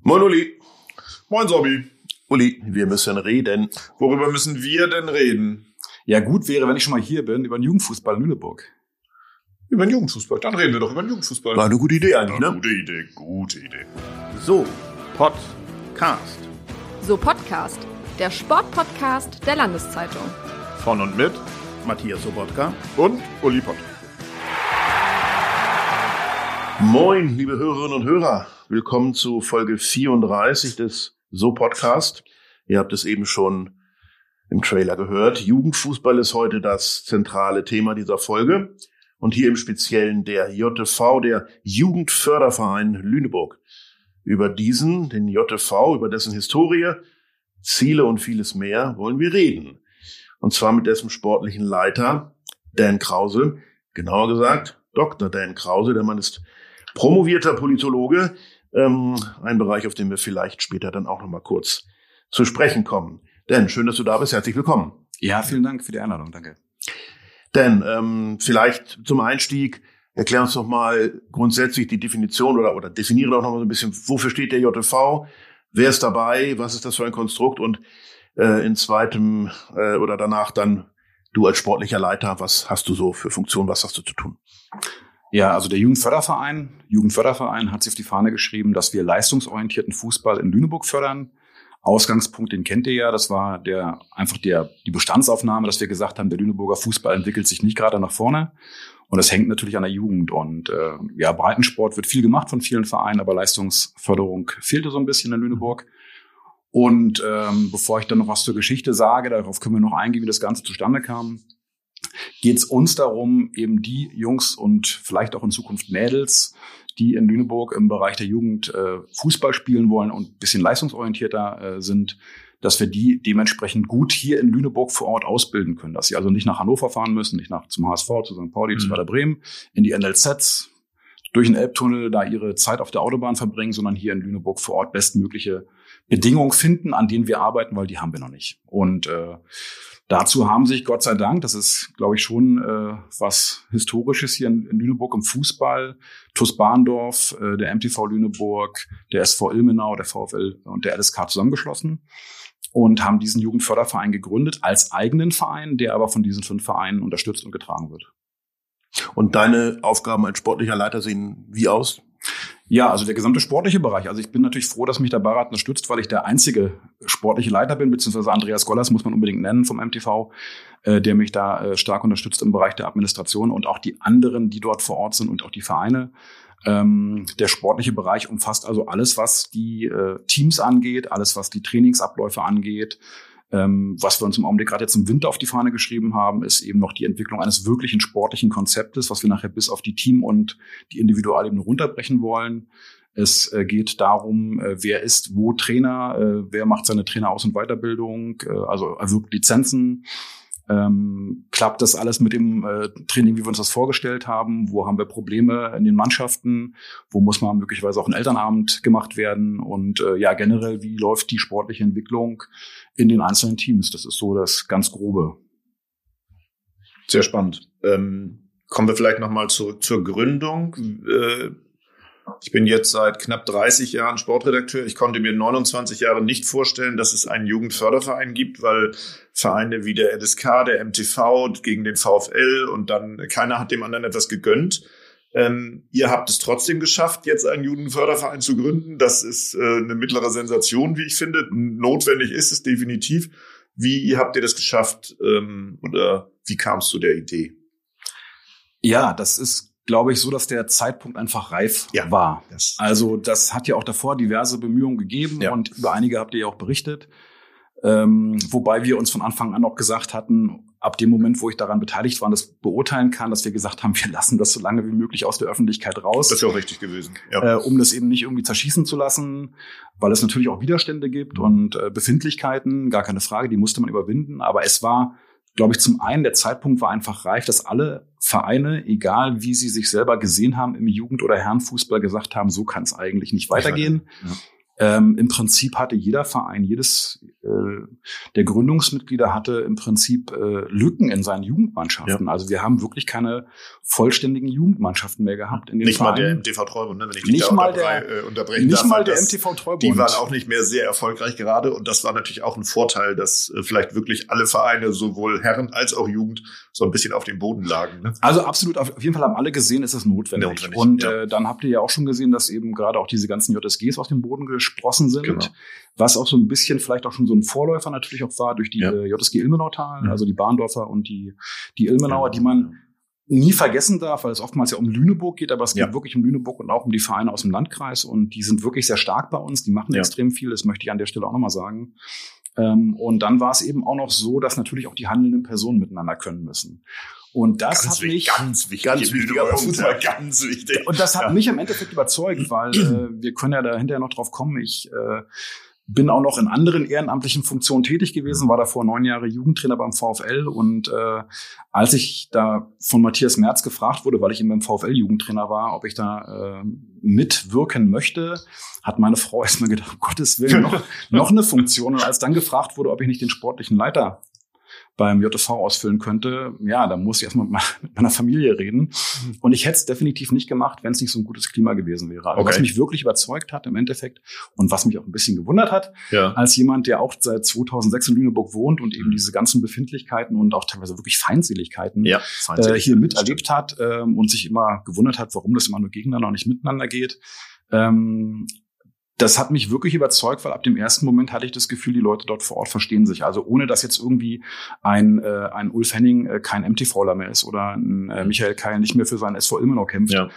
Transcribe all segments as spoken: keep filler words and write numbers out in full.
Moin Uli. Moin Sobby. Uli, wir müssen reden. Worüber müssen wir denn reden? Ja, gut wäre, wenn ich schon mal hier bin, über den Jugendfußball in Lüneburg. Über den Jugendfußball? Dann reden wir doch über den Jugendfußball. War eine gute Idee eigentlich, ne? Gute Idee, gute Idee. So, Podcast. So Podcast, der Sportpodcast der Landeszeitung. Von und mit Matthias Sobotka und Uli Pott. Moin, liebe Hörerinnen und Hörer. Willkommen zu Folge vierunddreißig des So Podcast. Ihr habt es eben schon im Trailer gehört. Jugendfußball ist heute das zentrale Thema dieser Folge. Und hier im Speziellen der J T V, der Jugendförderverein Lüneburg. Über diesen, den J T V, über dessen Historie, Ziele und vieles mehr wollen wir reden. Und zwar mit dessen sportlichen Leiter, Dan Krause. Genauer gesagt, Doktor Dan Krause. Der Mann ist promovierter Politologe. Ähm, ein Bereich, auf den wir vielleicht später dann auch noch mal kurz zu sprechen kommen. Dan, schön, dass du da bist. Herzlich willkommen. Ja, vielen Dank für die Einladung. Danke. Dan, ähm, vielleicht zum Einstieg, erklär uns doch mal grundsätzlich die Definition oder, oder definiere doch noch mal so ein bisschen, wofür steht der J T V? Wer ist dabei? Was ist das für ein Konstrukt? Und äh, in zweitem äh, oder danach dann du als sportlicher Leiter, was hast du so für Funktion? Was hast du zu tun? Ja, also der Jugendförderverein, Jugendförderverein hat sich auf die Fahne geschrieben, dass wir leistungsorientierten Fußball in Lüneburg fördern. Ausgangspunkt, den kennt ihr ja, das war der einfach der die Bestandsaufnahme, dass wir gesagt haben, der Lüneburger Fußball entwickelt sich nicht gerade nach vorne. Und das hängt natürlich an der Jugend. Und äh, ja, Breitensport wird viel gemacht von vielen Vereinen, aber Leistungsförderung fehlte so ein bisschen in Lüneburg. Und ähm, bevor ich dann noch was zur Geschichte sage, darauf können wir noch eingehen, wie das Ganze zustande kam, geht es uns darum, eben die Jungs und vielleicht auch in Zukunft Mädels, die in Lüneburg im Bereich der Jugend äh, Fußball spielen wollen und ein bisschen leistungsorientierter äh, sind, dass wir die dementsprechend gut hier in Lüneburg vor Ort ausbilden können. Dass sie also nicht nach Hannover fahren müssen, nicht nach zum H S V, zu Sankt Pauli, mhm. zu Werder Bremen, in die N L Zs, durch den Elbtunnel da ihre Zeit auf der Autobahn verbringen, sondern hier in Lüneburg vor Ort bestmögliche Bedingungen finden, an denen wir arbeiten, weil die haben wir noch nicht. Und äh, dazu haben sich, Gott sei Dank, das ist, glaube ich, schon äh, was Historisches hier in, in Lüneburg im Fußball, T U S Bahndorf, äh, der M T V Lüneburg, der S V Ilmenau, der VfL und der L S K zusammengeschlossen und haben diesen Jugendförderverein gegründet als eigenen Verein, der aber von diesen fünf Vereinen unterstützt und getragen wird. Und deine Aufgaben als sportlicher Leiter sehen wie aus? Ja, also der gesamte sportliche Bereich. Also ich bin natürlich froh, dass mich der Beirat unterstützt, weil ich der einzige sportliche Leiter bin, beziehungsweise Andreas Gollers muss man unbedingt nennen vom M T V, äh, der mich da äh, stark unterstützt im Bereich der Administration und auch die anderen, die dort vor Ort sind und auch die Vereine. Ähm, der sportliche Bereich umfasst also alles, was die äh, Teams angeht, alles, was die Trainingsabläufe angeht. Ähm, was wir uns im Augenblick gerade jetzt im Winter auf die Fahne geschrieben haben, ist eben noch die Entwicklung eines wirklichen sportlichen Konzeptes, was wir nachher bis auf die Team- und die Individualebene runterbrechen wollen. Es äh, geht darum, äh, wer ist wo Trainer, äh, wer macht seine Traineraus- und Weiterbildung, äh, also erwirbt Lizenzen. Ähm, klappt das alles mit dem äh, Training, wie wir uns das vorgestellt haben? Wo haben wir Probleme in den Mannschaften? Wo muss mal möglicherweise auch ein Elternabend gemacht werden? Und äh, ja, generell, wie läuft die sportliche Entwicklung in den einzelnen Teams? Das ist so das ganz Grobe. Sehr spannend. Ähm, kommen wir vielleicht nochmal zurück zur Gründung. Äh, Ich bin jetzt seit knapp dreißig Jahren Sportredakteur. Ich konnte mir neunundzwanzig Jahre nicht vorstellen, dass es einen Jugendförderverein gibt, weil Vereine wie der L S K, der M T V gegen den VfL und dann keiner hat dem anderen etwas gegönnt. Ähm, ihr habt es trotzdem geschafft, jetzt einen Jugendförderverein zu gründen. Das ist äh, eine mittlere Sensation, wie ich finde. Notwendig ist es definitiv. Wie habt ihr das geschafft ähm, oder wie kam es zu der Idee? Ja, das ist glaube ich, so, dass der Zeitpunkt einfach reif ja, war. Das also das hat ja auch davor diverse Bemühungen gegeben ja. und über einige habt ihr ja auch berichtet. Ähm, wobei wir uns von Anfang an auch gesagt hatten, ab dem Moment, wo ich daran beteiligt war und das beurteilen kann, dass wir gesagt haben, wir lassen das so lange wie möglich aus der Öffentlichkeit raus. Das ist ja auch richtig gewesen. Ja. Äh, um das eben nicht irgendwie zerschießen zu lassen, weil es natürlich auch Widerstände gibt und äh, Befindlichkeiten, gar keine Frage, die musste man überwinden. Aber es war, glaube ich, zum einen, der Zeitpunkt war einfach reif, dass alle Vereine, egal wie sie sich selber gesehen haben im Jugend- oder Herrenfußball, gesagt haben, so kann es eigentlich nicht weitergehen. Ja. Ähm, Im Prinzip hatte jeder Verein, jedes äh, der Gründungsmitglieder hatte im Prinzip äh, Lücken in seinen Jugendmannschaften. Ja. Also wir haben wirklich keine vollständigen Jugendmannschaften mehr gehabt in den Nicht Vereinen. mal der M T V Treubund, ne? Wenn ich dich nicht da mal unterbre- der, äh, unterbrechen nicht darf. mal der das, M T V Treubund. Die waren auch nicht mehr sehr erfolgreich gerade und das war natürlich auch ein Vorteil, dass äh, vielleicht wirklich alle Vereine, sowohl Herren als auch Jugend, so ein bisschen auf dem Boden lagen. Ne? Also absolut, auf jeden Fall haben alle gesehen, ist es notwendig. Notwendig, und ja. äh, dann habt ihr ja auch schon gesehen, dass eben gerade auch diese ganzen J S Gs aus dem Boden gesprossen sind. Genau. Was auch so ein bisschen vielleicht auch schon so ein Vorläufer natürlich auch war durch die Ja. äh, J S G Ilmenautal, Mhm. also die Bahndorfer und die, die Ilmenauer, Ja. die man nie vergessen darf, weil es oftmals ja um Lüneburg geht, aber es Ja. geht wirklich um Lüneburg und auch um die Vereine aus dem Landkreis und die sind wirklich sehr stark bei uns, die machen Ja. extrem viel, das möchte ich an der Stelle auch nochmal sagen. Ähm, und dann war es eben auch noch so, dass natürlich auch die handelnden Personen miteinander können müssen. Und das Ganz hat wichtig, mich ganz wichtig, ganz im wichtiger Lüneburger Punkt, Fußball, ja. ganz wichtig. Und das hat Ja. mich im Endeffekt überzeugt, weil äh, wir können ja da hinterher noch drauf kommen. Ich äh, bin auch noch in anderen ehrenamtlichen Funktionen tätig gewesen, war davor neun Jahre Jugendtrainer beim VfL und äh, als ich da von Matthias Merz gefragt wurde, weil ich eben beim VfL Jugendtrainer war, ob ich da äh, mitwirken möchte, hat meine Frau erstmal gedacht, um Gottes Willen, noch, noch eine Funktion. Und als dann gefragt wurde, ob ich nicht den sportlichen Leiter beim J S V ausfüllen könnte, ja, da muss ich erstmal mit meiner Familie reden. Und ich hätte es definitiv nicht gemacht, wenn es nicht so ein gutes Klima gewesen wäre. Also Okay. was mich wirklich überzeugt hat im Endeffekt und was mich auch ein bisschen gewundert hat, Ja. als jemand, der auch seit zweitausendsechs in Lüneburg wohnt und eben diese ganzen Befindlichkeiten und auch teilweise wirklich Feindseligkeiten Ja, äh, hier miterlebt hat ähm, und sich immer gewundert hat, warum das immer nur gegeneinander und nicht miteinander geht. Ähm, Das hat mich wirklich überzeugt, weil ab dem ersten Moment hatte ich das Gefühl, die Leute dort vor Ort verstehen sich. Also ohne, dass jetzt irgendwie ein, äh, ein Ulf Henning äh, kein MTVler mehr ist oder ein äh, Michael Keil nicht mehr für seinen S V Ilmenau kämpft. Ja.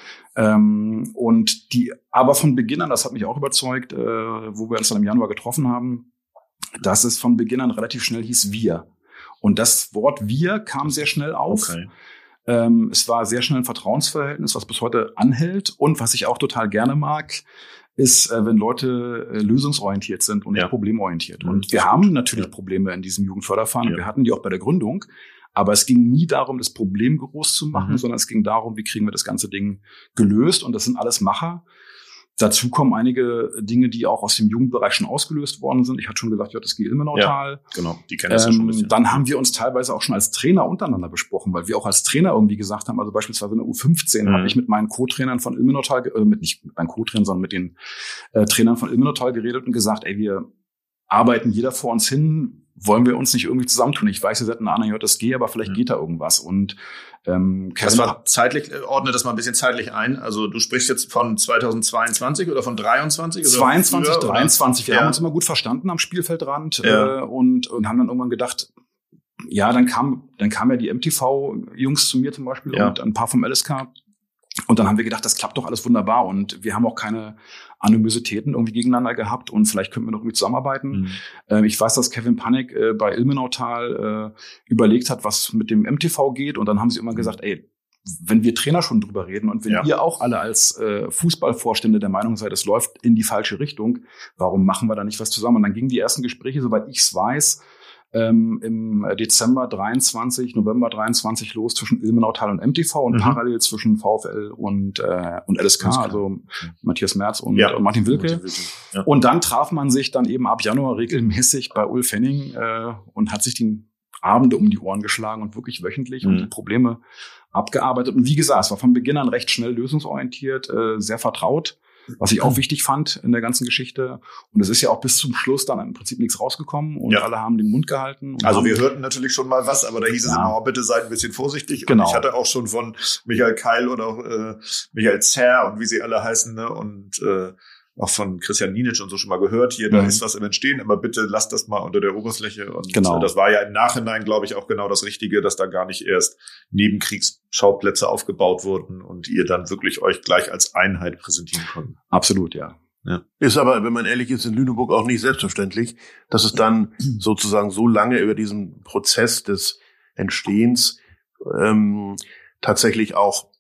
Ähm, und die, aber von Beginn an, das hat mich auch überzeugt, äh, wo wir uns dann im Januar getroffen haben, dass es von Beginn an relativ schnell hieß wir. Und das Wort wir kam sehr schnell auf. Okay. Ähm, es war sehr schnell ein Vertrauensverhältnis, was bis heute anhält. Und was ich auch total gerne mag, ist, äh, wenn Leute äh, lösungsorientiert sind und Ja. nicht problemorientiert. Mhm, Und das wir ist haben gut. natürlich Ja. Probleme in diesem Jugendförderverein. Ja. Wir hatten die auch bei der Gründung. Aber es ging nie darum, das Problem groß zu machen, Mhm. sondern es ging darum, wie kriegen wir das ganze Ding gelöst. Und das sind alles Macher. Dazu kommen einige Dinge, die auch aus dem Jugendbereich schon ausgelöst worden sind. Ich hatte schon gesagt, J S G Ilmenautal. Genau, die kennen das ja schon ein Ähm, bisschen. dann haben wir uns teilweise auch schon als Trainer untereinander besprochen, weil wir auch als Trainer irgendwie gesagt haben, also beispielsweise in der U fünfzehn Mhm. habe ich mit meinen Co-Trainern von Ilmenautal, äh, mit nicht mit meinen Co-Trainern, sondern mit den äh, Trainern von Ilmenautal geredet und gesagt, ey, wir arbeiten jeder vor uns hin, wollen wir uns nicht irgendwie zusammentun? Ich weiß, ihr seid eine andere J S G, aber vielleicht Mhm. geht da irgendwas. Und ähm, Das Kevin- war zeitlich, äh, ordne das mal ein bisschen zeitlich ein. Also du sprichst jetzt von zweitausendzweiundzwanzig oder von dreiundzwanzig? Oder zweiundzwanzig, früher, oder? dreiundzwanzig. Wir Ja. haben uns immer gut verstanden am Spielfeldrand Ja. äh, und, und haben dann irgendwann gedacht, ja, dann kam, dann kamen ja die M T V-Jungs zu mir zum Beispiel Ja. und ein paar vom L S K. Und dann haben wir gedacht, das klappt doch alles wunderbar und wir haben auch keine Animositäten irgendwie gegeneinander gehabt und vielleicht könnten wir noch irgendwie zusammenarbeiten. Mhm. Ähm, ich weiß, dass Kevin Panik äh, bei Ilmenautal äh, überlegt hat, was mit dem M T V geht und dann haben sie immer gesagt, ey, wenn wir Trainer schon drüber reden und wenn Ja. ihr auch alle als äh, Fußballvorstände der Meinung seid, es läuft in die falsche Richtung, warum machen wir da nicht was zusammen? Und dann gingen die ersten Gespräche, soweit ich es weiß, ähm, im Dezember dreiundzwanzig, November dreiundzwanzig los zwischen Ilmenautal und M T V und Mhm. parallel zwischen VfL und, äh, und L S K, Alles klar. also Matthias Merz und, Ja. und Martin Wilke. Martin Wilke, ja. Und dann traf man sich dann eben ab Januar regelmäßig bei Ulf Henning äh, und hat sich die Abende um die Ohren geschlagen und wirklich wöchentlich Mhm. und die Probleme abgearbeitet. Und wie gesagt, es war von Beginn an recht schnell lösungsorientiert, äh, sehr vertraut, was ich auch wichtig fand in der ganzen Geschichte. Und es ist ja auch bis zum Schluss dann im Prinzip nichts rausgekommen und Ja. alle haben den Mund gehalten. Und Also haben, wir hörten natürlich schon mal was, aber da hieß es Ja. immer, oh, bitte seid ein bisschen vorsichtig. Genau. Und ich hatte auch schon von Michael Keil oder auch äh, Michael Zerr und wie sie alle heißen, ne, und äh, auch von Christian Nienitsch und so schon mal gehört, hier, da Mhm. ist was im Entstehen, aber bitte lasst das mal unter der Oberfläche. Und Genau. äh, das war ja im Nachhinein, glaube ich, auch genau das Richtige, dass da gar nicht erst Nebenkriegsschauplätze aufgebaut wurden und ihr dann wirklich euch gleich als Einheit präsentieren konnten. absolut, ja. Ist aber, wenn man ehrlich ist, in Lüneburg auch nicht selbstverständlich, dass es dann sozusagen so lange über diesen Prozess des Entstehens ähm, tatsächlich auch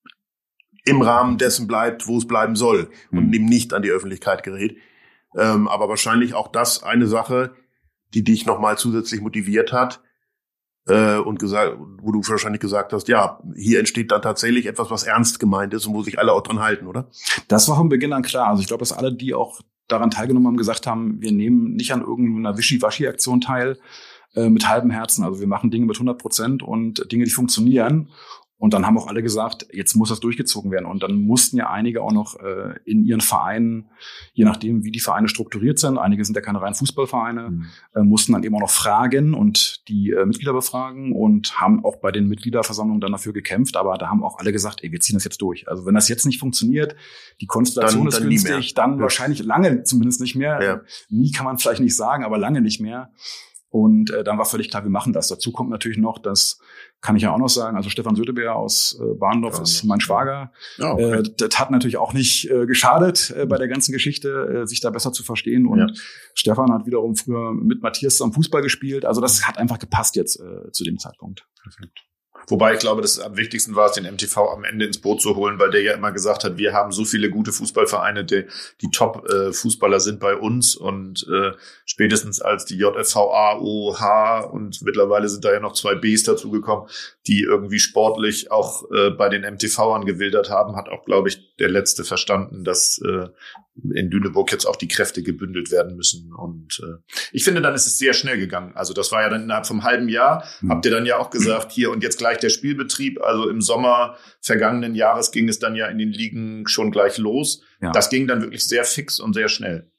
im Rahmen dessen bleibt, wo es bleiben soll und Mhm. eben nicht an die Öffentlichkeit gerät. Ähm, aber wahrscheinlich auch das eine Sache, die dich nochmal zusätzlich motiviert hat äh, und gesagt, wo du wahrscheinlich gesagt hast, ja, hier entsteht dann tatsächlich etwas, was ernst gemeint ist und wo sich alle auch dran halten, oder? Das war von Beginn an klar. Also ich glaube, dass alle, die auch daran teilgenommen haben, gesagt haben, wir nehmen nicht an irgendeiner Wischi-Waschi-Aktion teil äh, mit halbem Herzen. Also wir machen Dinge mit hundert Prozent und Dinge, die funktionieren. Und dann haben auch alle gesagt, jetzt muss das durchgezogen werden. Und dann mussten ja einige auch noch äh, in ihren Vereinen, je nachdem, wie die Vereine strukturiert sind, einige sind ja keine reinen Fußballvereine, mhm. äh, mussten dann eben auch noch fragen und die äh, Mitglieder befragen und haben auch bei den Mitgliederversammlungen dann dafür gekämpft. Aber da haben auch alle gesagt, ey, wir ziehen das jetzt durch. Also wenn das jetzt nicht funktioniert, die Konstellation dann, ist dann günstig, dann ja. wahrscheinlich lange zumindest nicht mehr. Ja. Nie kann man vielleicht nicht sagen, aber lange nicht mehr. Und äh, dann war völlig klar, wir machen das. Dazu kommt natürlich noch, das kann ich ja auch noch sagen, also Stefan Söteberger aus äh, Bahndorf ja, ist mein Schwager. Ja, okay. äh, das hat natürlich auch nicht äh, geschadet äh, bei der ganzen Geschichte, äh, sich da besser zu verstehen. Und ja. Stefan hat wiederum früher mit Matthias am Fußball gespielt. Also das hat einfach gepasst jetzt äh, zu dem Zeitpunkt. Perfekt. Wobei ich glaube, das am wichtigsten war es, den M T V am Ende ins Boot zu holen, weil der ja immer gesagt hat, wir haben so viele gute Fußballvereine, die, die Top-Fußballer sind bei uns und äh, spätestens als die J F V A, O, H und mittlerweile sind da ja noch zwei Bs dazugekommen, die irgendwie sportlich auch äh, bei den M T V-ern gewildert haben, hat auch, glaube ich, der Letzte verstanden, dass äh, in Lüneburg jetzt auch die Kräfte gebündelt werden müssen. Und äh, ich finde, dann ist es sehr schnell gegangen. Also das war ja dann innerhalb vom halben Jahr, mhm. habt ihr dann ja auch gesagt, hier und jetzt gleich der Spielbetrieb. Also im Sommer vergangenen Jahres ging es dann ja in den Ligen schon gleich los. Ja. Das ging dann wirklich sehr fix und sehr schnell.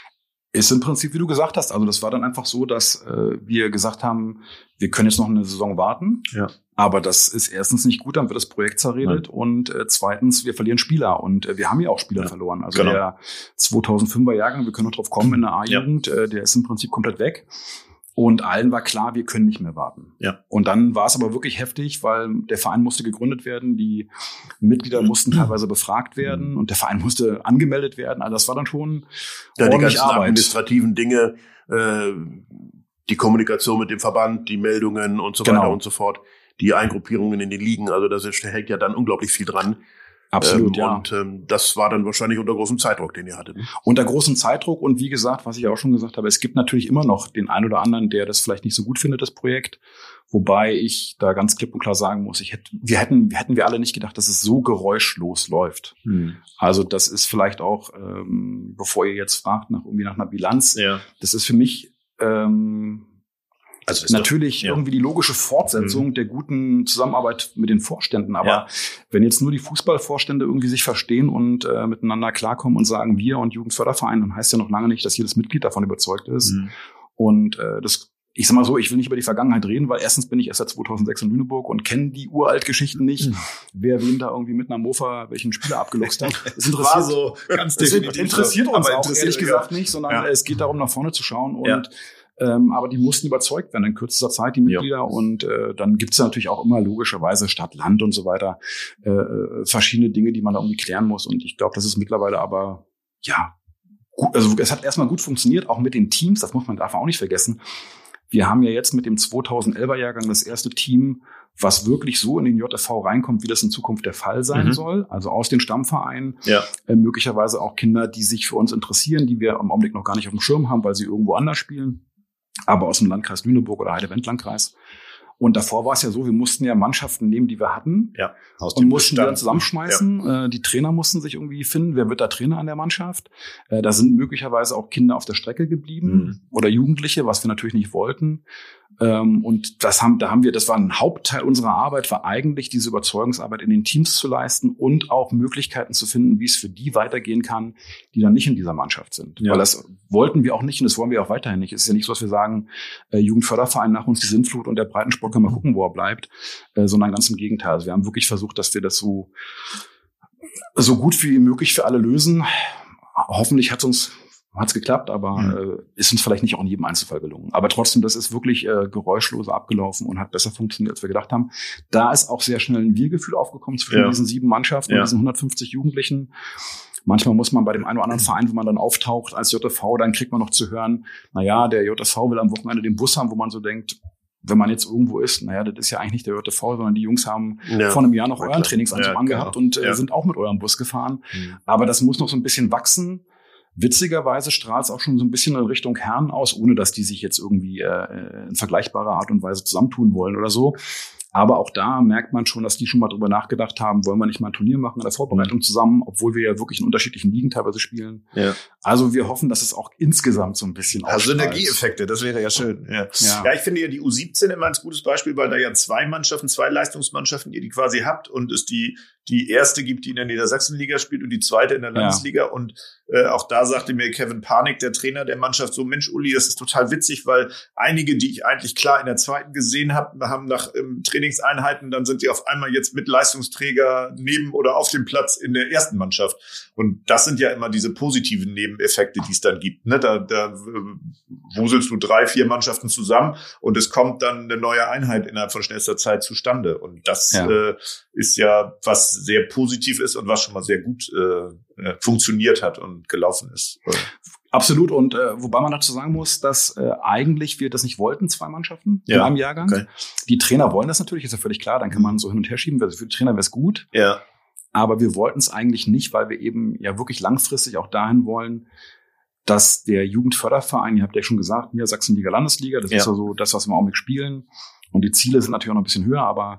Ist im Prinzip, wie du gesagt hast. Also das war dann einfach so, dass äh, wir gesagt haben, wir können jetzt noch eine Saison warten. Ja. Aber das ist erstens nicht gut, dann wird das Projekt zerredet. Nein. Und äh, zweitens, wir verlieren Spieler. Und äh, wir haben ja auch Spieler ja. verloren. Also genau. Der zweitausendfünfer Jahrgang, wir können noch drauf kommen, in der A-Jugend, ja. äh, der ist im Prinzip komplett weg. Und allen war klar, wir können nicht mehr warten. Ja. Und dann war es aber wirklich heftig, weil der Verein musste gegründet werden, die Mitglieder mussten teilweise befragt werden und der Verein musste angemeldet werden. Also das war dann schon ja, ordentlich die ganzen Arbeit. Administrativen Dinge, äh, die Kommunikation mit dem Verband, die Meldungen und so genau. weiter und so fort, die Eingruppierungen in den Ligen. Also da hängt ja dann unglaublich viel dran. Absolut, ähm, ja. Und ähm, das war dann wahrscheinlich unter großem Zeitdruck, den ihr hattet. Unter großem Zeitdruck und wie gesagt, was ich auch schon gesagt habe, es gibt natürlich immer noch den einen oder anderen, der das vielleicht nicht so gut findet, das Projekt. Wobei ich da ganz klipp und klar sagen muss, ich hätte, wir hätten, hätten wir alle nicht gedacht, dass es so geräuschlos läuft. Hm. Also das ist vielleicht auch, ähm, bevor ihr jetzt fragt nach irgendwie nach einer Bilanz, ja. das ist für mich ähm, Also natürlich doch, ja. irgendwie die logische Fortsetzung mhm. der guten Zusammenarbeit mit den Vorständen. Aber ja. wenn jetzt nur die Fußballvorstände irgendwie sich verstehen und äh, miteinander klarkommen und sagen, wir und Jugendförderverein, dann heißt ja noch lange nicht, dass jedes Mitglied davon überzeugt ist. Mhm. Und äh, das, ich sag mal so, ich will nicht über die Vergangenheit reden, weil erstens bin ich erst seit zweitausendsechs in Lüneburg und kenne die Uralt-Geschichten nicht, mhm. wer wem da irgendwie mit einer Mofa welchen Spieler abgeluchst hat. Das interessiert, war so ganz das interessiert uns auch, ehrlich gesagt nicht, sondern ja. es geht darum, nach vorne zu schauen und ja. Ähm, aber die mussten überzeugt werden in kürzester Zeit, die Mitglieder. Ja. Und äh, dann gibt's natürlich auch immer logischerweise Stadt, Land und so weiter äh, verschiedene Dinge, die man da irgendwie klären muss. Und ich glaube, das ist mittlerweile aber, ja, gut. Also es hat erstmal gut funktioniert, auch mit den Teams. Das muss man darf auch nicht vergessen. Wir haben ja jetzt mit dem zweitausendelfer Jahrgang das erste Team, was wirklich so in den J F V reinkommt, wie das in Zukunft der Fall sein mhm. soll. Also aus den Stammvereinen, ja. äh, möglicherweise auch Kinder, die sich für uns interessieren, die wir im Augenblick noch gar nicht auf dem Schirm haben, weil sie irgendwo anders spielen. Aber aus dem Landkreis Lüneburg oder Heide-Wend-Landkreis. Und davor war es ja so, wir mussten ja Mannschaften nehmen, die wir hatten. Ja, aus und mussten die dann zusammenschmeißen. Ja. Äh, die Trainer mussten sich irgendwie finden, wer wird da Trainer an der Mannschaft. Äh, da sind möglicherweise auch Kinder auf der Strecke geblieben mhm. oder Jugendliche, was wir natürlich nicht wollten. Ähm, und das haben, da haben wir, das war ein Hauptteil unserer Arbeit, war eigentlich diese Überzeugungsarbeit in den Teams zu leisten und auch Möglichkeiten zu finden, wie es für die weitergehen kann, die dann nicht in dieser Mannschaft sind. Ja. Weil das wollten wir auch nicht und das wollen wir auch weiterhin nicht. Es ist ja nicht so, dass wir sagen, äh, Jugendförderverein nach uns die Sintflut und der Breitensport können wir gucken, wo er bleibt, äh, sondern ganz im Gegenteil. Also wir haben wirklich versucht, dass wir das so, so gut wie möglich für alle lösen. Hoffentlich hat es uns Hat's geklappt, aber mhm. äh, ist uns vielleicht nicht auch in jedem Einzelfall gelungen. Aber trotzdem, das ist wirklich äh, geräuschloser abgelaufen und hat besser funktioniert, als wir gedacht haben. Da ist auch sehr schnell ein Wir-Gefühl aufgekommen zwischen ja. diesen sieben Mannschaften ja. und diesen hundertfünfzig Jugendlichen. Manchmal muss man bei dem einen oder anderen Verein, wenn man dann auftaucht als J F V, dann kriegt man noch zu hören, na ja, der J F V will am Wochenende den Bus haben, wo man so denkt, wenn man jetzt irgendwo ist, naja, das ist ja eigentlich nicht der J F V, sondern die Jungs haben ja. vor einem Jahr noch euren Trainingsanzug ja, angehabt genau. und äh, ja. sind auch mit eurem Bus gefahren. Mhm. Aber das muss noch so ein bisschen wachsen. Witzigerweise strahlt es auch schon so ein bisschen in Richtung Herren aus, ohne dass die sich jetzt irgendwie äh, in vergleichbarer Art und Weise zusammentun wollen oder so. Aber auch da merkt man schon, dass die schon mal drüber nachgedacht haben, wollen wir nicht mal ein Turnier machen in der Vorbereitung zusammen, obwohl wir ja wirklich in unterschiedlichen Ligen teilweise spielen. Ja. Also wir hoffen, dass es auch insgesamt so ein bisschen also Synergieeffekte, das wäre ja schön. Ja. Ja. ja, ich finde ja die U siebzehn immer ein gutes Beispiel, weil da ja zwei Mannschaften, zwei Leistungsmannschaften, ihr die quasi habt und es die die erste gibt, die in der Niedersachsenliga spielt und die zweite in der Landesliga. Ja. Und äh, auch da sagte mir Kevin Panik, der Trainer der Mannschaft, so Mensch, Uli, das ist total witzig, weil einige, die ich eigentlich klar in der zweiten gesehen habe, haben nach ähm, Trainingseinheiten, dann sind sie auf einmal jetzt mit Leistungsträger neben oder auf dem Platz in der ersten Mannschaft. Und das sind ja immer diese positiven Nebeneffekte, die es dann gibt. Ne? Da, da äh, wuselst du drei, vier Mannschaften zusammen und es kommt dann eine neue Einheit innerhalb von schnellster Zeit zustande. Und das ja. äh, ist ja was sehr positiv ist und was schon mal sehr gut äh, funktioniert hat und gelaufen ist. Absolut. Und äh, wobei man dazu sagen muss, dass äh, eigentlich wir das nicht wollten, zwei Mannschaften ja. in einem Jahrgang. Okay. Die Trainer wollen das natürlich, ist ja völlig klar. Dann kann man so hin und her schieben. Für die Trainer wäre es gut. Ja. Aber wir wollten es eigentlich nicht, weil wir eben ja wirklich langfristig auch dahin wollen, dass der Jugendförderverein, ihr habt ja schon gesagt, Niedersachsenliga, Landesliga, das ja. ist ja so das, was wir im Augenblick spielen. Und die Ziele sind natürlich auch noch ein bisschen höher, aber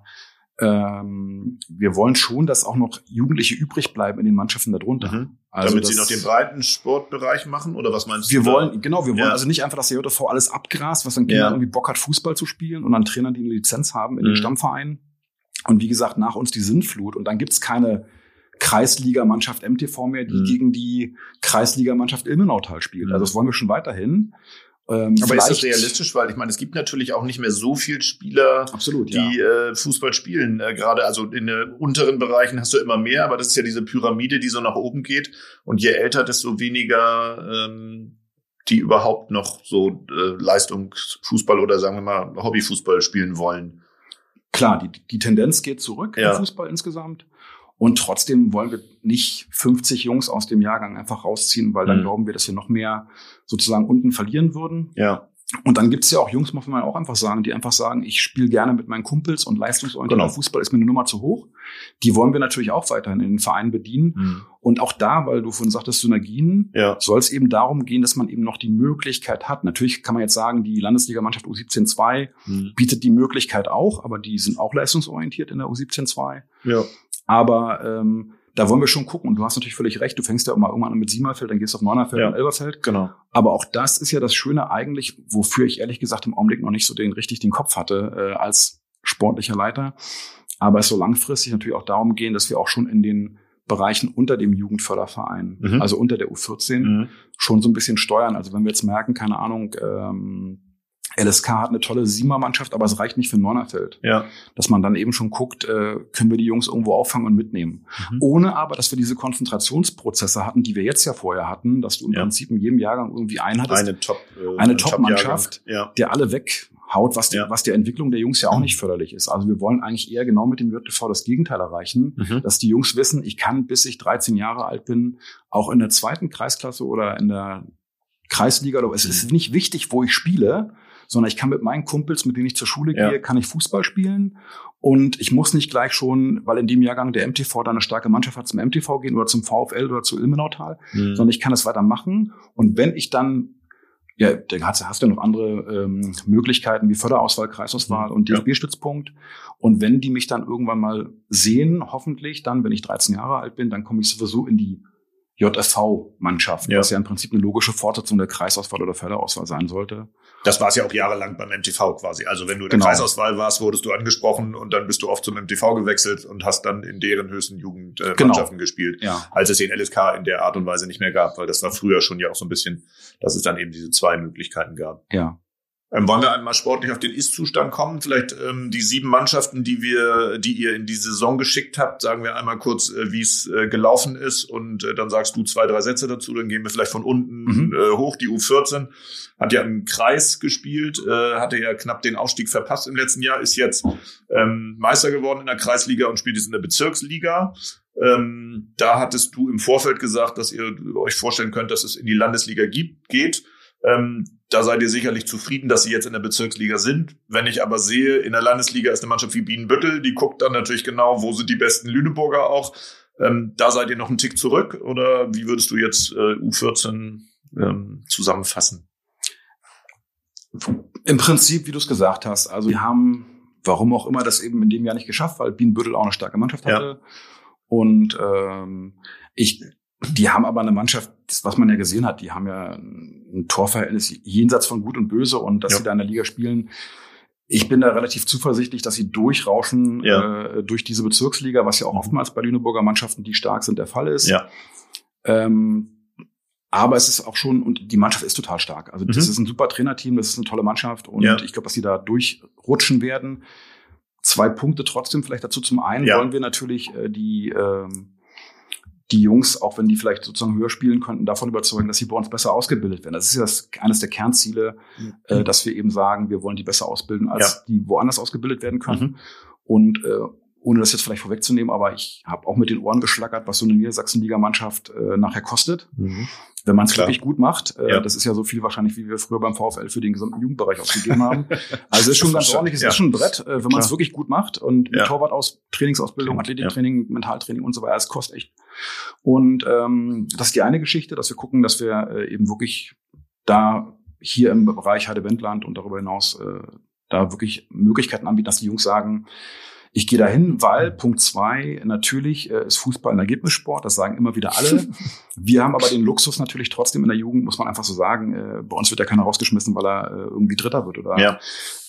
Ähm, wir wollen schon, dass auch noch Jugendliche übrig bleiben in den Mannschaften darunter. Mhm. Also damit sie noch den breiten Sportbereich machen, oder was meinst wir du? Wir wollen, genau, wir wollen ja. also nicht einfach, dass der J V alles abgrast, was dann Kinder ja. irgendwie Bock hat, Fußball zu spielen und dann Trainern, die eine Lizenz haben in mhm. den Stammvereinen. Und wie gesagt, nach uns die Sinnflut. Und dann gibt's keine Kreisligamannschaft M T V mehr, die mhm. gegen die Kreisligamannschaft Ilmenautal spielt. Also das wollen wir schon weiterhin. Ähm, Aber ist das realistisch? Weil ich meine, es gibt natürlich auch nicht mehr so viele Spieler, absolut, die ja. äh, Fußball spielen. Äh, gerade also in den unteren Bereichen hast du immer mehr, aber das ist ja diese Pyramide, die so nach oben geht. Und je älter, desto weniger ähm, die überhaupt noch so äh, Leistungsfußball oder sagen wir mal Hobbyfußball spielen wollen. Klar, die, die Tendenz geht zurück ja. im Fußball insgesamt. Und trotzdem wollen wir nicht fünfzig Jungs aus dem Jahrgang einfach rausziehen, weil dann mhm. glauben wir, dass wir noch mehr sozusagen unten verlieren würden. Ja. Und dann gibt's ja auch Jungs, muss man auch einfach sagen, die einfach sagen, ich spiele gerne mit meinen Kumpels und leistungsorientierter genau. Fußball ist mir eine Nummer zu hoch. Die wollen wir natürlich auch weiterhin in den Vereinen bedienen. Mhm. Und auch da, weil du vorhin sagtest, Synergien, ja. soll es eben darum gehen, dass man eben noch die Möglichkeit hat. Natürlich kann man jetzt sagen, die Landesligamannschaft U siebzehn zwei mhm. bietet die Möglichkeit auch, aber die sind auch leistungsorientiert in der U siebzehn zwei. Ja. Aber ähm, da wollen wir schon gucken. Und du hast natürlich völlig recht. Du fängst ja auch mal irgendwann an mit Siemerfeld, dann gehst du auf Neunerfeld ja. und Elberfeld. Genau. Aber auch das ist ja das Schöne eigentlich, wofür ich ehrlich gesagt im Augenblick noch nicht so den richtig den Kopf hatte äh, als sportlicher Leiter. Aber es soll langfristig natürlich auch darum gehen, dass wir auch schon in den Bereichen unter dem Jugendförderverein, mhm. also unter der U vierzehn, mhm. schon so ein bisschen steuern. Also wenn wir jetzt merken, keine Ahnung, ähm, L S K hat eine tolle Siemer-Mannschaft, aber es reicht nicht für Neunerfeld. Ja. Dass man dann eben schon guckt, äh, können wir die Jungs irgendwo auffangen und mitnehmen. Mhm. Ohne aber, dass wir diese Konzentrationsprozesse hatten, die wir jetzt ja vorher hatten, dass du im ja. Prinzip in jedem Jahrgang irgendwie einen hattest. Eine Top, äh, eine Top-Mannschaft, ja. der alle weghaut, was, die, ja. was der Entwicklung der Jungs ja auch nicht förderlich ist. Also wir wollen eigentlich eher genau mit dem J T V das Gegenteil erreichen, mhm. dass die Jungs wissen, ich kann, bis ich dreizehn Jahre alt bin, auch in der zweiten Kreisklasse oder in der Kreisliga, es mhm. ist nicht wichtig, wo ich spiele, sondern ich kann mit meinen Kumpels, mit denen ich zur Schule ja. gehe, kann ich Fußball spielen. Und ich muss nicht gleich schon, weil in dem Jahrgang der M T V da eine starke Mannschaft hat, zum M T V gehen oder zum VfL oder zu Ilmenautal, mhm. sondern ich kann es weiter machen. Und wenn ich dann, ja, da hast, hast du ja noch andere ähm, Möglichkeiten wie Förderauswahl, Kreisauswahl mhm. und D F B-Stützpunkt. Und wenn die mich dann irgendwann mal sehen, hoffentlich dann, wenn ich dreizehn Jahre alt bin, dann komme ich sowieso in die J F V-Mannschaft, ja. was ja im Prinzip eine logische Fortsetzung der Kreisauswahl oder Förderauswahl sein sollte. Das war es ja auch jahrelang beim M T V quasi. Also wenn du in der genau. Kreisauswahl warst, wurdest du angesprochen und dann bist du oft zum M T V gewechselt und hast dann in deren höchsten Jugendmannschaften äh, genau. gespielt, ja. als es den L S K in der Art und Weise nicht mehr gab, weil das war früher schon ja auch so ein bisschen, dass es dann eben diese zwei Möglichkeiten gab. Ja. Ähm, wollen wir einmal sportlich auf den Ist-Zustand kommen? Vielleicht ähm, die sieben Mannschaften, die wir, die ihr in die Saison geschickt habt, sagen wir einmal kurz, äh, wie es äh, gelaufen ist und äh, dann sagst du zwei, drei Sätze dazu, dann gehen wir vielleicht von unten mhm. äh, hoch. Die U vierzehn hat ja im Kreis gespielt, äh, hatte ja knapp den Aufstieg verpasst im letzten Jahr, ist jetzt ähm, Meister geworden in der Kreisliga und spielt jetzt in der Bezirksliga. Ähm, da hattest du im Vorfeld gesagt, dass ihr euch vorstellen könnt, dass es in die Landesliga gibt, geht. Ähm, da seid ihr sicherlich zufrieden, dass sie jetzt in der Bezirksliga sind. Wenn ich aber sehe, in der Landesliga ist eine Mannschaft wie Bienenbüttel, die guckt dann natürlich genau, wo sind die besten Lüneburger auch. Ähm, da seid ihr noch einen Tick zurück oder wie würdest du jetzt äh, U vierzehn ähm, zusammenfassen? Im Prinzip, wie du es gesagt hast, also wir haben, warum auch immer, das eben in dem Jahr nicht geschafft, weil Bienenbüttel auch eine starke Mannschaft hatte. Ja. Und ähm, ich die haben aber eine Mannschaft, das, was man ja gesehen hat, die haben ja ein Torverhältnis jenseits von Gut und Böse und dass ja. sie da in der Liga spielen. Ich bin da relativ zuversichtlich, dass sie durchrauschen ja. äh, durch diese Bezirksliga, was ja auch oftmals bei Lüneburger Mannschaften, die stark sind, der Fall ist. Ja. Ähm, aber es ist auch schon, und die Mannschaft ist total stark. Also das Mhm. ist ein super Trainerteam, das ist eine tolle Mannschaft und Ja. ich glaube, dass sie da durchrutschen werden. Zwei Punkte trotzdem vielleicht dazu. Zum einen Ja. wollen wir natürlich äh, die ähm, die Jungs, auch wenn die vielleicht sozusagen höher spielen könnten, davon überzeugen, dass sie bei uns besser ausgebildet werden. Das ist ja das, eines der Kernziele, mhm. äh, dass wir eben sagen, wir wollen die besser ausbilden, als ja. die woanders ausgebildet werden können. Mhm. Und äh, ohne das jetzt vielleicht vorwegzunehmen, aber ich habe auch mit den Ohren geschlackert, was so eine Niedersachsen-Liga-Mannschaft äh, nachher kostet. Mhm. Wenn man es wirklich gut macht. Äh, ja. Das ist ja so viel wahrscheinlich, wie wir früher beim VfL für den gesamten Jugendbereich ausgegeben haben. Also es ist schon ganz ordentlich, es ja. ist schon ein Brett, äh, wenn man es wirklich gut macht. Und mit ja. Torwart-Aus, Trainingsausbildung, Athletiktraining, ja. Mentaltraining und so weiter, es kostet echt. Und ähm, das ist die eine Geschichte, dass wir gucken, dass wir äh, eben wirklich da hier im Bereich Heide-Wendland und darüber hinaus äh, da wirklich Möglichkeiten anbieten, dass die Jungs sagen, ich gehe dahin, weil Punkt zwei, natürlich äh, ist Fußball ein Ergebnissport, das sagen immer wieder alle. Wir haben aber den Luxus natürlich trotzdem in der Jugend, muss man einfach so sagen, äh, bei uns wird ja keiner rausgeschmissen, weil er äh, irgendwie Dritter wird. Oder ja.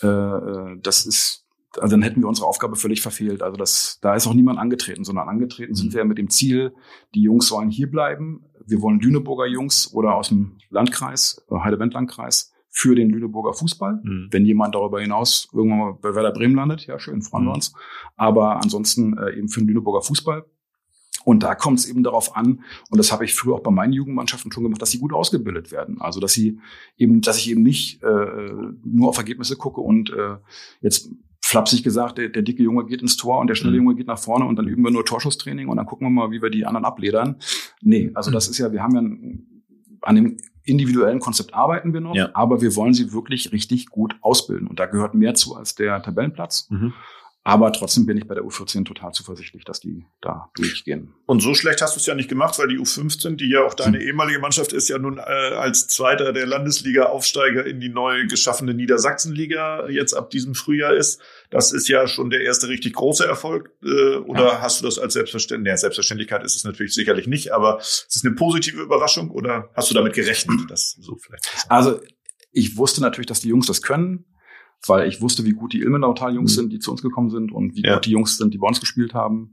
äh, das ist, also dann hätten wir unsere Aufgabe völlig verfehlt. Also das, da ist auch niemand angetreten, sondern angetreten sind wir mit dem Ziel, die Jungs sollen hier bleiben. Wir wollen Lüneburger Jungs oder aus dem Landkreis, Heide-Wendland-Kreis, für den Lüneburger Fußball. Mhm. Wenn jemand darüber hinaus irgendwann mal bei Werder Bremen landet, ja schön, freuen mhm. wir uns. Aber ansonsten äh, eben für den Lüneburger Fußball. Und da kommt es eben darauf an, und das habe ich früher auch bei meinen Jugendmannschaften schon gemacht, dass sie gut ausgebildet werden. Also dass sie eben, dass ich eben nicht äh, nur auf Ergebnisse gucke und äh, jetzt flapsig gesagt, der, der dicke Junge geht ins Tor und der schnelle Junge geht nach vorne und dann üben wir nur Torschusstraining und dann gucken wir mal, wie wir die anderen abledern. Nee, also das ist ja, wir haben ja ein, an dem individuellen Konzept arbeiten wir noch, ja. aber wir wollen sie wirklich richtig gut ausbilden. Und da gehört mehr zu als der Tabellenplatz. Mhm. Aber trotzdem bin ich bei der U vierzehn total zuversichtlich, dass die da durchgehen. Und so schlecht hast du es ja nicht gemacht, weil die U fünfzehn, die ja auch deine hm. ehemalige Mannschaft ist, ja nun äh, als Zweiter der Landesliga-Aufsteiger in die neu geschaffene Niedersachsenliga jetzt ab diesem Frühjahr ist. Das ist ja schon der erste richtig große Erfolg. Äh, oder ja. hast du das als Selbstverständlich? Ja, Selbstverständlichkeit ist es natürlich sicherlich nicht, aber ist es eine positive Überraschung oder hast du damit gerechnet, dass so vielleicht? Also ich wusste natürlich, dass die Jungs das können, weil ich wusste, wie gut die Ilmenautal-Jungs mhm. sind, die zu uns gekommen sind und wie ja. gut die Jungs sind, die bei uns gespielt haben.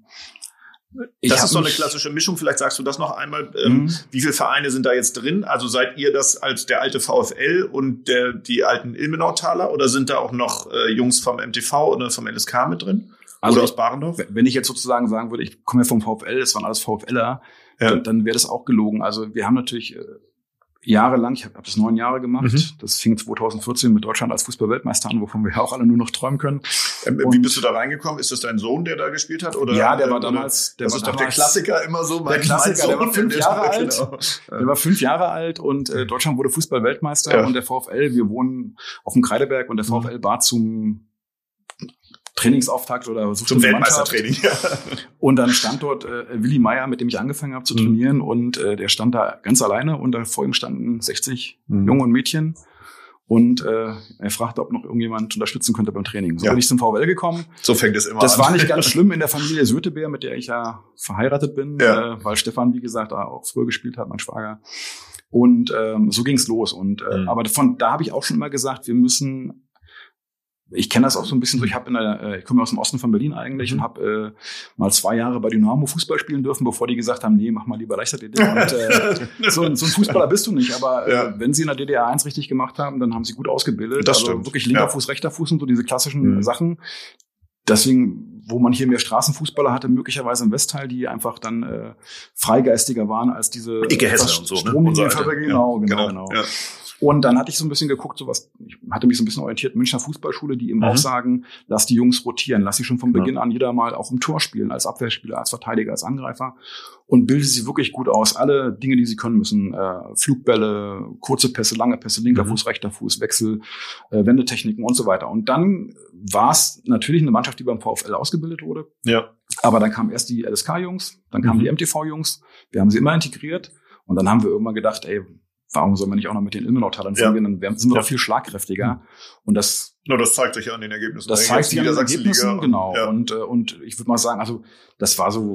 Ich das ist so eine klassische Mischung. Vielleicht sagst du das noch einmal. Ähm, mhm. Wie viele Vereine sind da jetzt drin? Also seid ihr das als der alte VfL und der, die alten Ilmenautaler oder sind da auch noch äh, Jungs vom M T V oder vom L S K mit drin? Also oder aus Barendorf? Wenn ich jetzt sozusagen sagen würde, ich komme ja vom VfL, es waren alles VfLer, ja. dann, dann wäre das auch gelogen. Also wir haben natürlich äh, jahrelang, ich habe hab das neun Jahre gemacht. Mhm. Das fing zwanzig vierzehn mit Deutschland als Fußball-Weltmeister an, wovon wir ja auch alle nur noch träumen können. Ähm, wie bist du da reingekommen? Ist das dein Sohn, der da gespielt hat? Oder? Ja, der war damals. Der das war ist doch damals, der Klassiker immer so. Der Klassiker, Sohn, der war fünf Jahre alt. Genau. Der war fünf Jahre alt und äh, Deutschland wurde Fußball-Weltmeister ja. und der VfL, wir wohnen auf dem Kreideberg und der VfL war zum Trainingsauftakt oder so zum Weltmeistertraining. Ja. Und dann stand dort äh, Willi Meier, mit dem ich angefangen habe zu trainieren, mhm. und äh, der stand da ganz alleine und da vor ihm standen sechzig mhm. Junge und Mädchen und äh, er fragte, ob noch irgendjemand unterstützen könnte beim Training. So ja. bin ich zum VfL gekommen. So fängt es immer das an. Das war nicht ganz schlimm in der Familie Sötebeer, mit der ich ja verheiratet bin, ja. äh, weil Stefan, wie gesagt, auch früher gespielt hat, mein Schwager. Und ähm, so ging's los. Und äh, mhm. aber von da habe ich auch schon immer gesagt, wir müssen Ich kenne das auch so ein bisschen so. Ich habe in der, ich komme aus dem Osten von Berlin eigentlich mhm. und habe äh, mal zwei Jahre bei Dynamo Fußball spielen dürfen, bevor die gesagt haben, nee, mach mal lieber Leichtathletik. Und äh, so, so ein Fußballer bist du nicht. Aber ja. äh, wenn sie in der D D R eins richtig gemacht haben, dann haben sie gut ausgebildet. Das also stimmt. Wirklich linker ja. Fuß, rechter Fuß und so diese klassischen mhm. Sachen. Deswegen, wo man hier mehr Straßenfußballer hatte, möglicherweise im Westteil, die einfach dann äh, freigeistiger waren als diese Icke Hesse und so, ne? Genau, ja. genau, genau, genau. Ja. Und dann hatte ich so ein bisschen geguckt, so was, ich hatte mich so ein bisschen orientiert, Münchner Fußballschule, die eben mhm. auch sagen, lass die Jungs rotieren, lass sie schon von Beginn ja. an jeder mal auch im Tor spielen, als Abwehrspieler, als Verteidiger, als Angreifer und bilde sie wirklich gut aus. Alle Dinge, die sie können müssen, äh, Flugbälle, kurze Pässe, lange Pässe, linker mhm. Fuß, rechter Fuß, Wechsel, äh, Wendetechniken und so weiter. Und dann war es natürlich eine Mannschaft, die beim VfL ausgebildet wurde. Ja. Aber dann kamen erst die L S K-Jungs, dann kamen mhm. die M T V-Jungs, wir haben sie immer integriert und dann haben wir irgendwann gedacht, ey, warum soll man nicht auch noch mit den Ilmenautalern ja. fungieren? Dann sind wir ja. auch viel schlagkräftiger. Und das, no, das zeigt sich ja an den Ergebnissen. Das zeigt sich an den Ergebnissen, und, genau. Ja. Und, äh, und ich würde mal sagen, also das war so,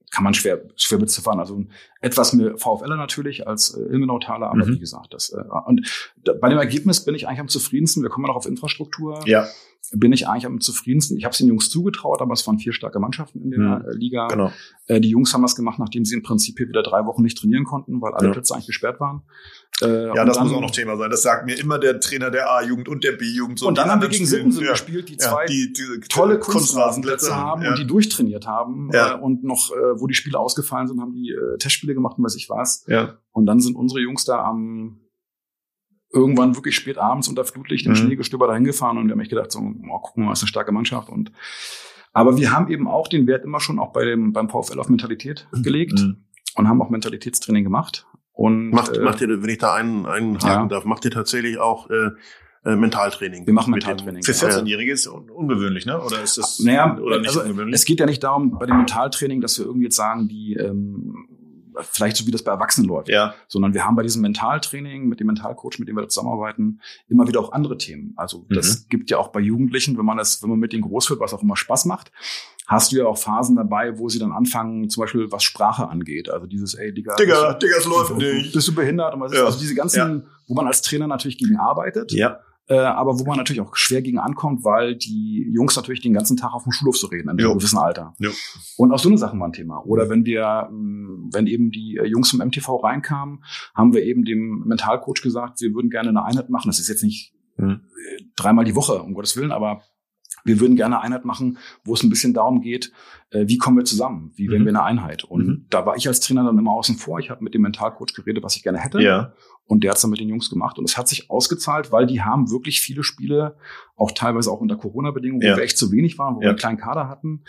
kann man schwer, schwer beziffern. Also etwas mehr VfLer natürlich als äh, Ilmenautaler, aber mhm. wie gesagt, das, äh, und da, bei dem Ergebnis bin ich eigentlich am zufriedensten. Wir kommen noch auf Infrastruktur. Ja. Bin ich eigentlich am zufriedensten. Ich habe es den Jungs zugetraut, aber es waren vier starke Mannschaften in der mhm. Liga. Genau. Äh, die Jungs haben das gemacht, nachdem sie im Prinzip hier wieder drei Wochen nicht trainieren konnten, weil alle ja. Plätze eigentlich gesperrt waren. Äh, ja, das dann, muss auch noch Thema sein. Das sagt mir immer der Trainer der A-Jugend und der B-Jugend. So und dann haben wir gegen Sittensen ja. gespielt, die ja, zwei die, die, tolle Kunstrasenplätze haben ja. und die durchtrainiert haben. Ja. Äh, und noch, äh, wo die Spiele ausgefallen sind, haben die äh, Testspiele gemacht und weiß ich was. Ja. Und dann sind unsere Jungs da am irgendwann wirklich spät abends unter Flutlicht im mhm. Schneegestöber dahin gefahren und wir haben echt gedacht, so, oh, gucken wir mal, ist eine starke Mannschaft. Und aber wir haben eben auch den Wert immer schon auch bei dem beim VfL auf Mentalität gelegt mhm. und haben auch Mentalitätstraining gemacht. Und macht, äh, macht ihr, wenn ich da einen, einen haken ja. darf, macht ihr tatsächlich auch äh, äh, Mentaltraining? Wir machen Mentaltraining. Für vierzehnjährige ist un- ungewöhnlich, ne? Oder ist das naja, oder nicht also ungewöhnlich? Es geht ja nicht darum bei dem Mentaltraining, dass wir irgendwie jetzt sagen, die ähm, vielleicht so wie das bei Erwachsenen läuft, ja. sondern wir haben bei diesem Mentaltraining mit dem Mentalcoach, mit dem wir zusammenarbeiten, immer wieder auch andere Themen. Also das mhm. gibt ja auch bei Jugendlichen, wenn man das, wenn man mit denen groß wird, was auch immer Spaß macht, hast du ja auch Phasen dabei, wo sie dann anfangen, zum Beispiel was Sprache angeht. Also dieses, ey, Digga, Digga, Digga, es läuft nicht. Bist du behindert? Und was ist, ja. also diese ganzen, ja. wo man als Trainer natürlich gegen arbeitet. Ja. Äh, aber wo man natürlich auch schwer gegen ankommt, weil die Jungs natürlich den ganzen Tag auf dem Schulhof so reden, in einem gewissen Alter. Jo. Und auch so eine Sachen waren Thema. Oder wenn wir, wenn eben die Jungs vom M T V reinkamen, haben wir eben dem Mentalcoach gesagt, wir würden gerne eine Einheit machen. Das ist jetzt nicht mhm. dreimal die Woche, um Gottes Willen, aber wir würden gerne eine Einheit machen, wo es ein bisschen darum geht, äh, wie kommen wir zusammen? Wie werden mhm. wir eine Einheit? Und mhm. da war ich als Trainer dann immer außen vor. Ich habe mit dem Mentalcoach geredet, was ich gerne hätte. Ja. Und der hat es dann mit den Jungs gemacht. Und es hat sich ausgezahlt, weil die haben wirklich viele Spiele, auch teilweise auch unter Corona-Bedingungen, ja. wo wir echt zu wenig waren, wo ja. wir einen kleinen Kader hatten.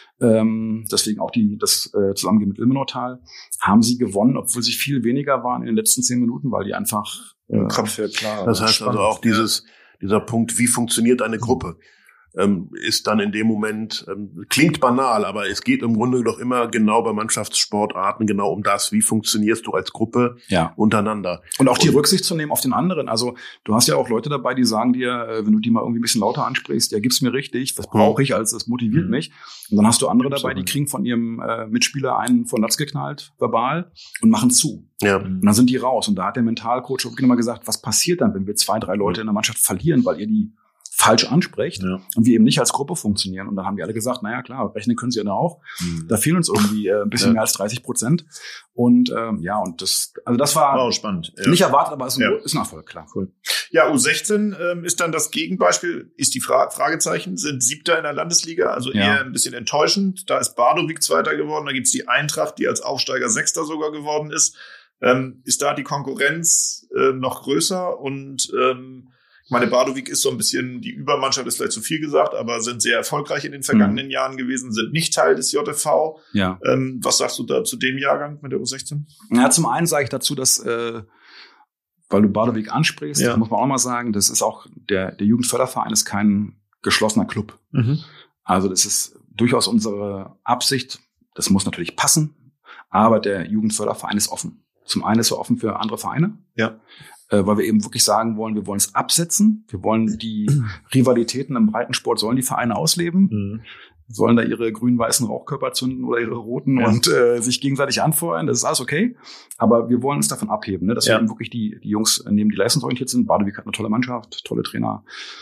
Ähm, deswegen auch die das äh, Zusammengehen mit Ilmenautal, haben sie gewonnen, obwohl sie viel weniger waren in den letzten zehn Minuten, weil die einfach äh, im Kopf ja klar. Das heißt also auch dieses dieser Punkt, wie funktioniert eine Gruppe? Ähm, ist dann in dem Moment, ähm, klingt banal, aber es geht im Grunde doch immer genau bei Mannschaftssportarten genau um das, wie funktionierst du als Gruppe ja. untereinander. Und auch die Und, Rücksicht zu nehmen auf den anderen. Also du hast ja auch Leute dabei, die sagen dir, äh, wenn du die mal irgendwie ein bisschen lauter ansprichst, ja, gib's mir richtig, was brauche ich, also das motiviert mhm. mich. Und dann hast du andere dabei, die kriegen von ihrem äh, Mitspieler einen von Latz geknallt, verbal, und machen zu. Ja. Und dann sind die raus. Und da hat der Mentalcoach auch immer gesagt, was passiert dann, wenn wir zwei, drei Leute in der Mannschaft verlieren, weil ihr die falsch anspricht ja. und wir eben nicht als Gruppe funktionieren. Und dann haben die alle gesagt, naja, klar, rechnen können sie ja auch. Mhm. Da fehlen uns irgendwie äh, ein bisschen ja. mehr als dreißig Prozent. Und ähm, ja, und das, also das war wow, spannend. Ja. Nicht erwartet, aber ist ein, ja. ist ein Erfolg, klar. Cool. Ja, U sechzehn ähm, ist dann das Gegenbeispiel, ist die Fra- Fragezeichen, sind Siebter in der Landesliga, also ja. eher ein bisschen enttäuschend. Da ist Bardowik Zweiter geworden, da gibt's die Eintracht, die als Aufsteiger Sechster sogar geworden ist. Ähm, ist da die Konkurrenz äh, noch größer? Und ähm, ich meine, Bardowik ist so ein bisschen, die Übermannschaft ist vielleicht zu viel gesagt, aber sind sehr erfolgreich in den vergangenen mhm. Jahren gewesen, sind nicht Teil des J F V. Ja. Ähm, was sagst du da zu dem Jahrgang mit der U sechzehn? Ja, zum einen sage ich dazu, dass, äh, weil du Bardowik ansprichst, ja. muss man auch mal sagen, das ist auch, der, der Jugendförderverein ist kein geschlossener Club. Mhm. Also das ist durchaus unsere Absicht, das muss natürlich passen, aber der Jugendförderverein ist offen. Zum einen ist er offen für andere Vereine. Ja. Weil wir eben wirklich sagen wollen, wir wollen es absetzen. Wir wollen die Rivalitäten im Breitensport, sollen die Vereine ausleben, mhm. sollen da ihre grün-weißen Rauchkörper zünden oder ihre roten ja. und äh, sich gegenseitig anfeuern. Das ist alles okay. Aber wir wollen uns davon abheben, ne? dass ja. wir eben wirklich die, die Jungs nehmen, die leistungsorientiert sind. Bardowik hat eine tolle Mannschaft, tolle Trainer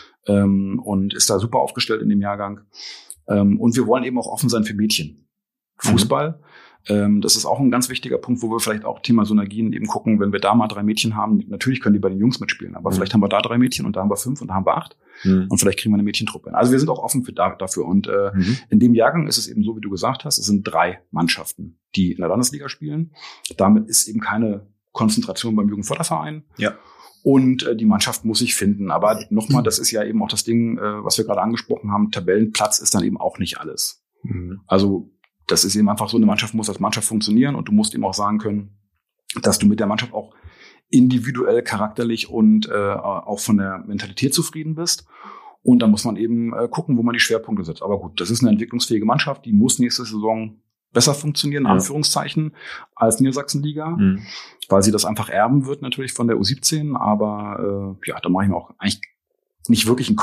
ähm, und ist da super aufgestellt in dem Jahrgang. Ähm, und wir wollen eben auch offen sein für Mädchen. Fußball. Mhm. Das ist auch ein ganz wichtiger Punkt, wo wir vielleicht auch Thema Synergien eben gucken, wenn wir da mal drei Mädchen haben, natürlich können die bei den Jungs mitspielen, aber mhm. vielleicht haben wir da drei Mädchen und da haben wir fünf und da haben wir acht mhm. und vielleicht kriegen wir eine Mädchentruppe. Also wir sind auch offen für da, dafür und äh, mhm. in dem Jahrgang ist es eben so, wie du gesagt hast, es sind drei Mannschaften, die in der Landesliga spielen. Damit ist eben keine Konzentration beim Jugendförderverein. Ja. Und äh, die Mannschaft muss sich finden. Aber nochmal, das ist ja eben auch das Ding, äh, was wir gerade angesprochen haben, Tabellenplatz ist dann eben auch nicht alles. Mhm. Also das ist eben einfach so, eine Mannschaft muss als Mannschaft funktionieren und du musst eben auch sagen können, dass du mit der Mannschaft auch individuell, charakterlich und äh, auch von der Mentalität zufrieden bist. Und da muss man eben äh, gucken, wo man die Schwerpunkte setzt. Aber gut, das ist eine entwicklungsfähige Mannschaft, die muss nächste Saison besser funktionieren, in ja. Anführungszeichen, als Niedersachsenliga, mhm. weil sie das einfach erben wird natürlich von der U siebzehn. Aber äh, ja, da mache ich mir auch eigentlich nicht wirklich einen Kopf,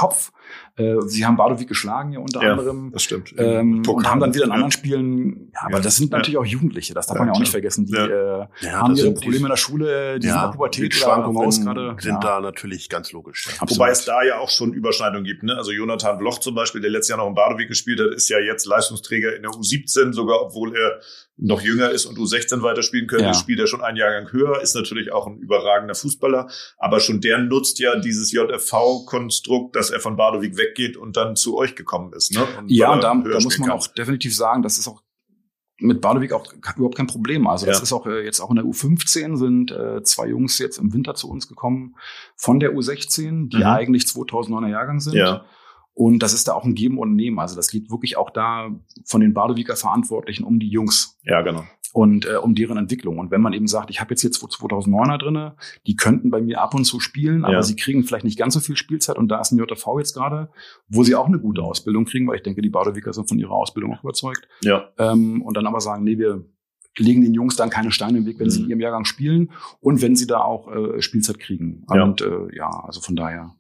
Äh, sie haben Bardowik geschlagen hier unter ja, anderem. Das stimmt. Ähm, und haben dann wieder in ja. anderen Spielen, ja, aber ja. das sind natürlich ja. auch Jugendliche, das darf ja, man ja auch klar. nicht vergessen. Die ja. äh, Ja, haben ihre sind Probleme die, in der Schule, die ja, sind in der Pubertät oder Schwankungen raus gerade. sind Ja. da natürlich ganz logisch. Ja. Absolut. Wobei es da ja auch schon Überschneidungen gibt. Ne? Also Jonathan Bloch zum Beispiel, der letztes Jahr noch in Bardowik gespielt hat, ist ja jetzt Leistungsträger in der U siebzehn, sogar obwohl er noch jünger ist und U sechzehn weiterspielen könnte, Ja. spielt er schon einen Jahrgang höher, ist natürlich auch ein überragender Fußballer, aber schon der nutzt ja dieses J F V-Konstrukt, dass er von Bardowik weggeht und dann zu euch gekommen ist. Ne? Und Ja, weil und er da, höher da muss spielen man kann. auch definitiv sagen, das ist auch mit Bardowik auch überhaupt kein Problem. Also das Ja. ist auch äh, jetzt auch in der U fünfzehn sind äh, zwei Jungs jetzt im Winter zu uns gekommen von der U sechzehn, die Mhm. eigentlich zweitausenddeuner Jahrgang sind. Ja. Und das ist da auch ein Geben und Nehmen. Also das geht wirklich auch da von den Bardowiker Verantwortlichen um die Jungs Ja, genau. und äh, um deren Entwicklung. Und wenn man eben sagt, ich habe jetzt hier zwei zweitausenddeuner drinne, die könnten bei mir ab und zu spielen, aber Ja. sie kriegen vielleicht nicht ganz so viel Spielzeit. Und da ist ein J F V jetzt gerade, wo sie auch eine gute Ausbildung kriegen, weil ich denke, die Bardowiker sind von ihrer Ausbildung auch überzeugt. Ja. Ähm, und dann aber sagen, nee, wir legen den Jungs dann keine Steine im Weg, wenn Mhm. sie in ihrem Jahrgang spielen und wenn sie da auch äh, Spielzeit kriegen. Ja. Und äh, ja, also von daher.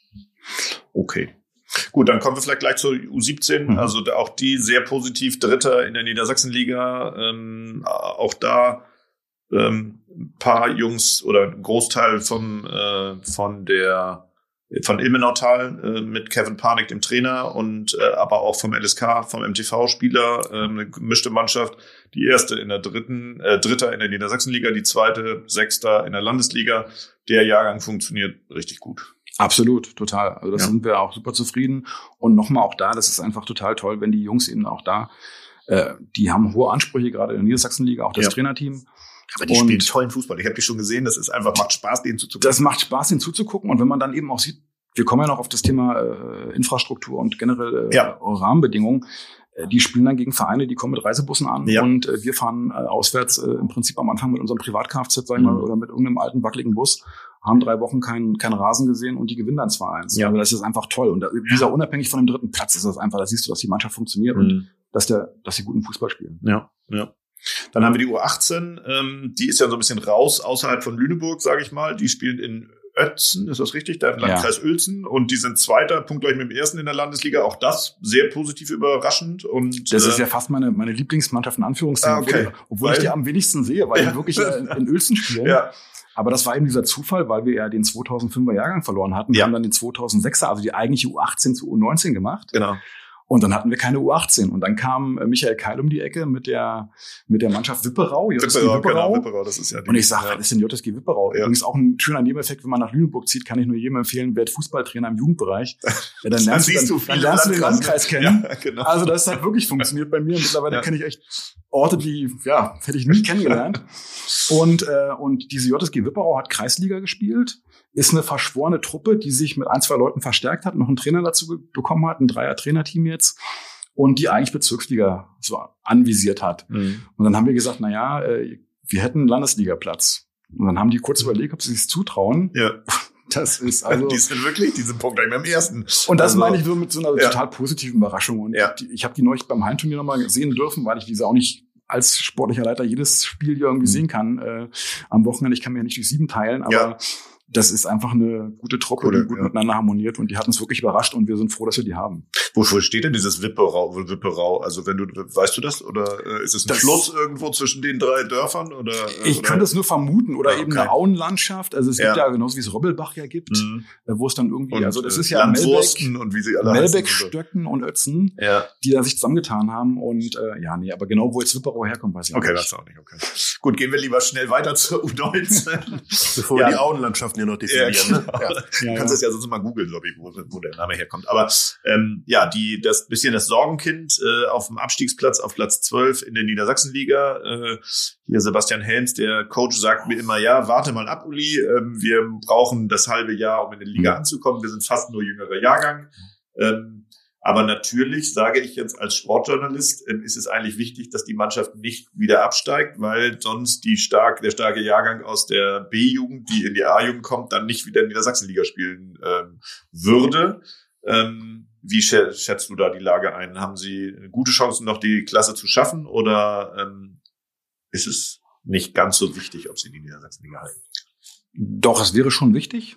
Okay. Gut, dann kommen wir vielleicht gleich zur U siebzehn. Mhm. Also da auch die sehr positiv Dritter in der Niedersachsenliga. Ähm, auch da ähm, ein paar Jungs oder ein Großteil vom, äh, von der von Ilmenautal äh, mit Kevin Panik, dem Trainer, und äh, aber auch vom L S K, vom M T V-Spieler, äh, eine gemischte Mannschaft. Die erste in der dritten, äh, Dritter in der Niedersachsenliga, die zweite, Sechster in der Landesliga. Der Jahrgang funktioniert richtig gut. Absolut, total. Also das Ja. sind wir auch super zufrieden. Und nochmal auch da, das ist einfach total toll, wenn die Jungs eben auch da, äh, die haben hohe Ansprüche, gerade in der Niedersachsenliga, auch das Ja. Trainerteam. Aber die Und spielen tollen Fußball. Ich habe die schon gesehen. Das ist einfach, macht Spaß, denen zuzugucken. Das macht Spaß, ihnen zuzugucken. Und wenn man dann eben auch sieht, wir kommen ja noch auf das Thema äh, Infrastruktur und generell äh, Ja. Rahmenbedingungen. Äh, die spielen dann gegen Vereine, die kommen mit Reisebussen an. Ja. Und äh, wir fahren äh, auswärts äh, im Prinzip am Anfang mit unserem Privat-Kfz, sag ich Mhm. mal, oder mit irgendeinem alten, wackeligen Bus, haben drei Wochen keinen keinen Rasen gesehen und die gewinnen dann zwei eins. Ja. Also das ist einfach toll. Und da, dieser unabhängig von dem dritten Platz ist das einfach, da siehst du, dass die Mannschaft funktioniert und Mhm. dass der, dass sie guten Fußball spielen. Ja, ja. Dann haben wir die U achtzehn. Ähm, die ist ja so ein bisschen raus außerhalb von Lüneburg, sage ich mal. Die spielen in Ötzen, ist das richtig? Da im Landkreis ja. Uelzen. Und die sind Zweiter, punktgleich mit dem Ersten in der Landesliga. Auch das sehr positiv überraschend. Und das äh, ist ja fast meine meine Lieblingsmannschaft in Anführungszeichen, Ah, okay. obwohl, obwohl ich die am wenigsten sehe, weil die wirklich in, in Uelzen spielen. Ja. Aber das war eben dieser Zufall, weil wir ja den zweitausendfünfer Jahrgang verloren hatten. Wir Ja. haben dann den zweitausendsechser, also die eigentliche U achtzehn zu U neunzehn gemacht. Genau. Und dann hatten wir keine U achtzehn. Und dann kam äh, Michael Keil um die Ecke mit der mit der Mannschaft Wipperau. J S G Wipperau, Wipperau. genau, Wipperau, das ist ja die, Und ich sage, ja. was ist denn J S G Wipperau? Ja. Übrigens auch ein schöner Nebeneffekt, wenn man nach Lüneburg zieht, kann ich nur jedem empfehlen, werd Fußballtrainer im Jugendbereich. Ja, dann Dann lernst siehst du, du dann, viele dann lernst du den Landkreise. Landkreis kennen. Ja, genau. Also das hat wirklich funktioniert bei mir. Mittlerweile Ja. kenne ich echt Orte, die, ja, hätte ich nie kennengelernt. Und, äh, und diese J S G Wipperau hat Kreisliga gespielt, ist eine verschworene Truppe, die sich mit ein, zwei Leuten verstärkt hat, noch einen Trainer dazu ge- bekommen hat, ein Dreier-Trainerteam jetzt, und die eigentlich Bezirksliga so anvisiert hat. Mhm. Und dann haben wir gesagt, na ja, äh, wir hätten einen Landesligaplatz. Und dann haben die kurz überlegt, ob sie sich zutrauen. Ja. Das ist also. Die sind wirklich, die sind punktgleich mit dem Ersten. Und das Also, meine ich so mit so einer ja. total positiven Überraschung. Und Ja. die, ich habe die neulich beim Heimturnier nochmal sehen dürfen, weil ich diese auch nicht als sportlicher Leiter jedes Spiel hier irgendwie Mhm. sehen kann äh, am Wochenende. Ich kann mir ja nicht durch sieben teilen, aber Ja. das ist einfach eine gute Truppe, Coole, die gut ja. miteinander harmoniert, und die hat uns wirklich überrascht und wir sind froh, dass wir die haben. Wofür steht denn dieses Wipperau? Wipperau? Also wenn du, weißt du das? Oder äh, ist es ein Das- Fluss irgendwo zwischen den drei Dörfern? Oder, äh, Ich oder? könnte es nur vermuten, oder Ah, eben okay. eine Auenlandschaft. Also es gibt Ja. ja genauso wie es Robbelbach ja gibt, Mhm. äh, wo es dann irgendwie, Und, also das äh, ist ja Melbeck, Landwursten und wie sie alle Melbeck, heißen. Stöcken und Ötzen, Ja. die da sich zusammengetan haben. Und äh, ja, nee, aber genau wo jetzt Wipperau herkommt, weiß ich Okay, auch das auch nicht. Okay. Gut, gehen wir lieber schnell weiter zur U neunzehn. Bevor Ja. wir die Auenlandschaften hier noch Ja, definieren. genau. Ne? Ja. Ja, Du ja. kannst das ja sonst mal googeln, glaube ich, wo, wo der Name herkommt. Aber ähm, ja, die das bisschen das Sorgenkind äh, auf dem Abstiegsplatz, auf Platz zwölf in der Niedersachsenliga. Äh, hier Sebastian Helms, der Coach, sagt mir immer, ja, warte mal ab, Uli, ähm, wir brauchen das halbe Jahr, um in die Liga Mhm. anzukommen. Wir sind fast nur jüngerer Jahrgang. Ähm, aber natürlich, sage ich jetzt als Sportjournalist, ähm, ist es eigentlich wichtig, dass die Mannschaft nicht wieder absteigt, weil sonst die stark, der starke Jahrgang aus der B-Jugend, die in die A-Jugend kommt, dann nicht wieder in der Sachsenliga spielen ähm, würde. Ähm, wie schä- schätzt du da die Lage ein? Haben Sie gute Chancen, noch die Klasse zu schaffen, oder ähm, ist es nicht ganz so wichtig, ob Sie die Niedersachsenliga halten? Doch, es wäre schon wichtig.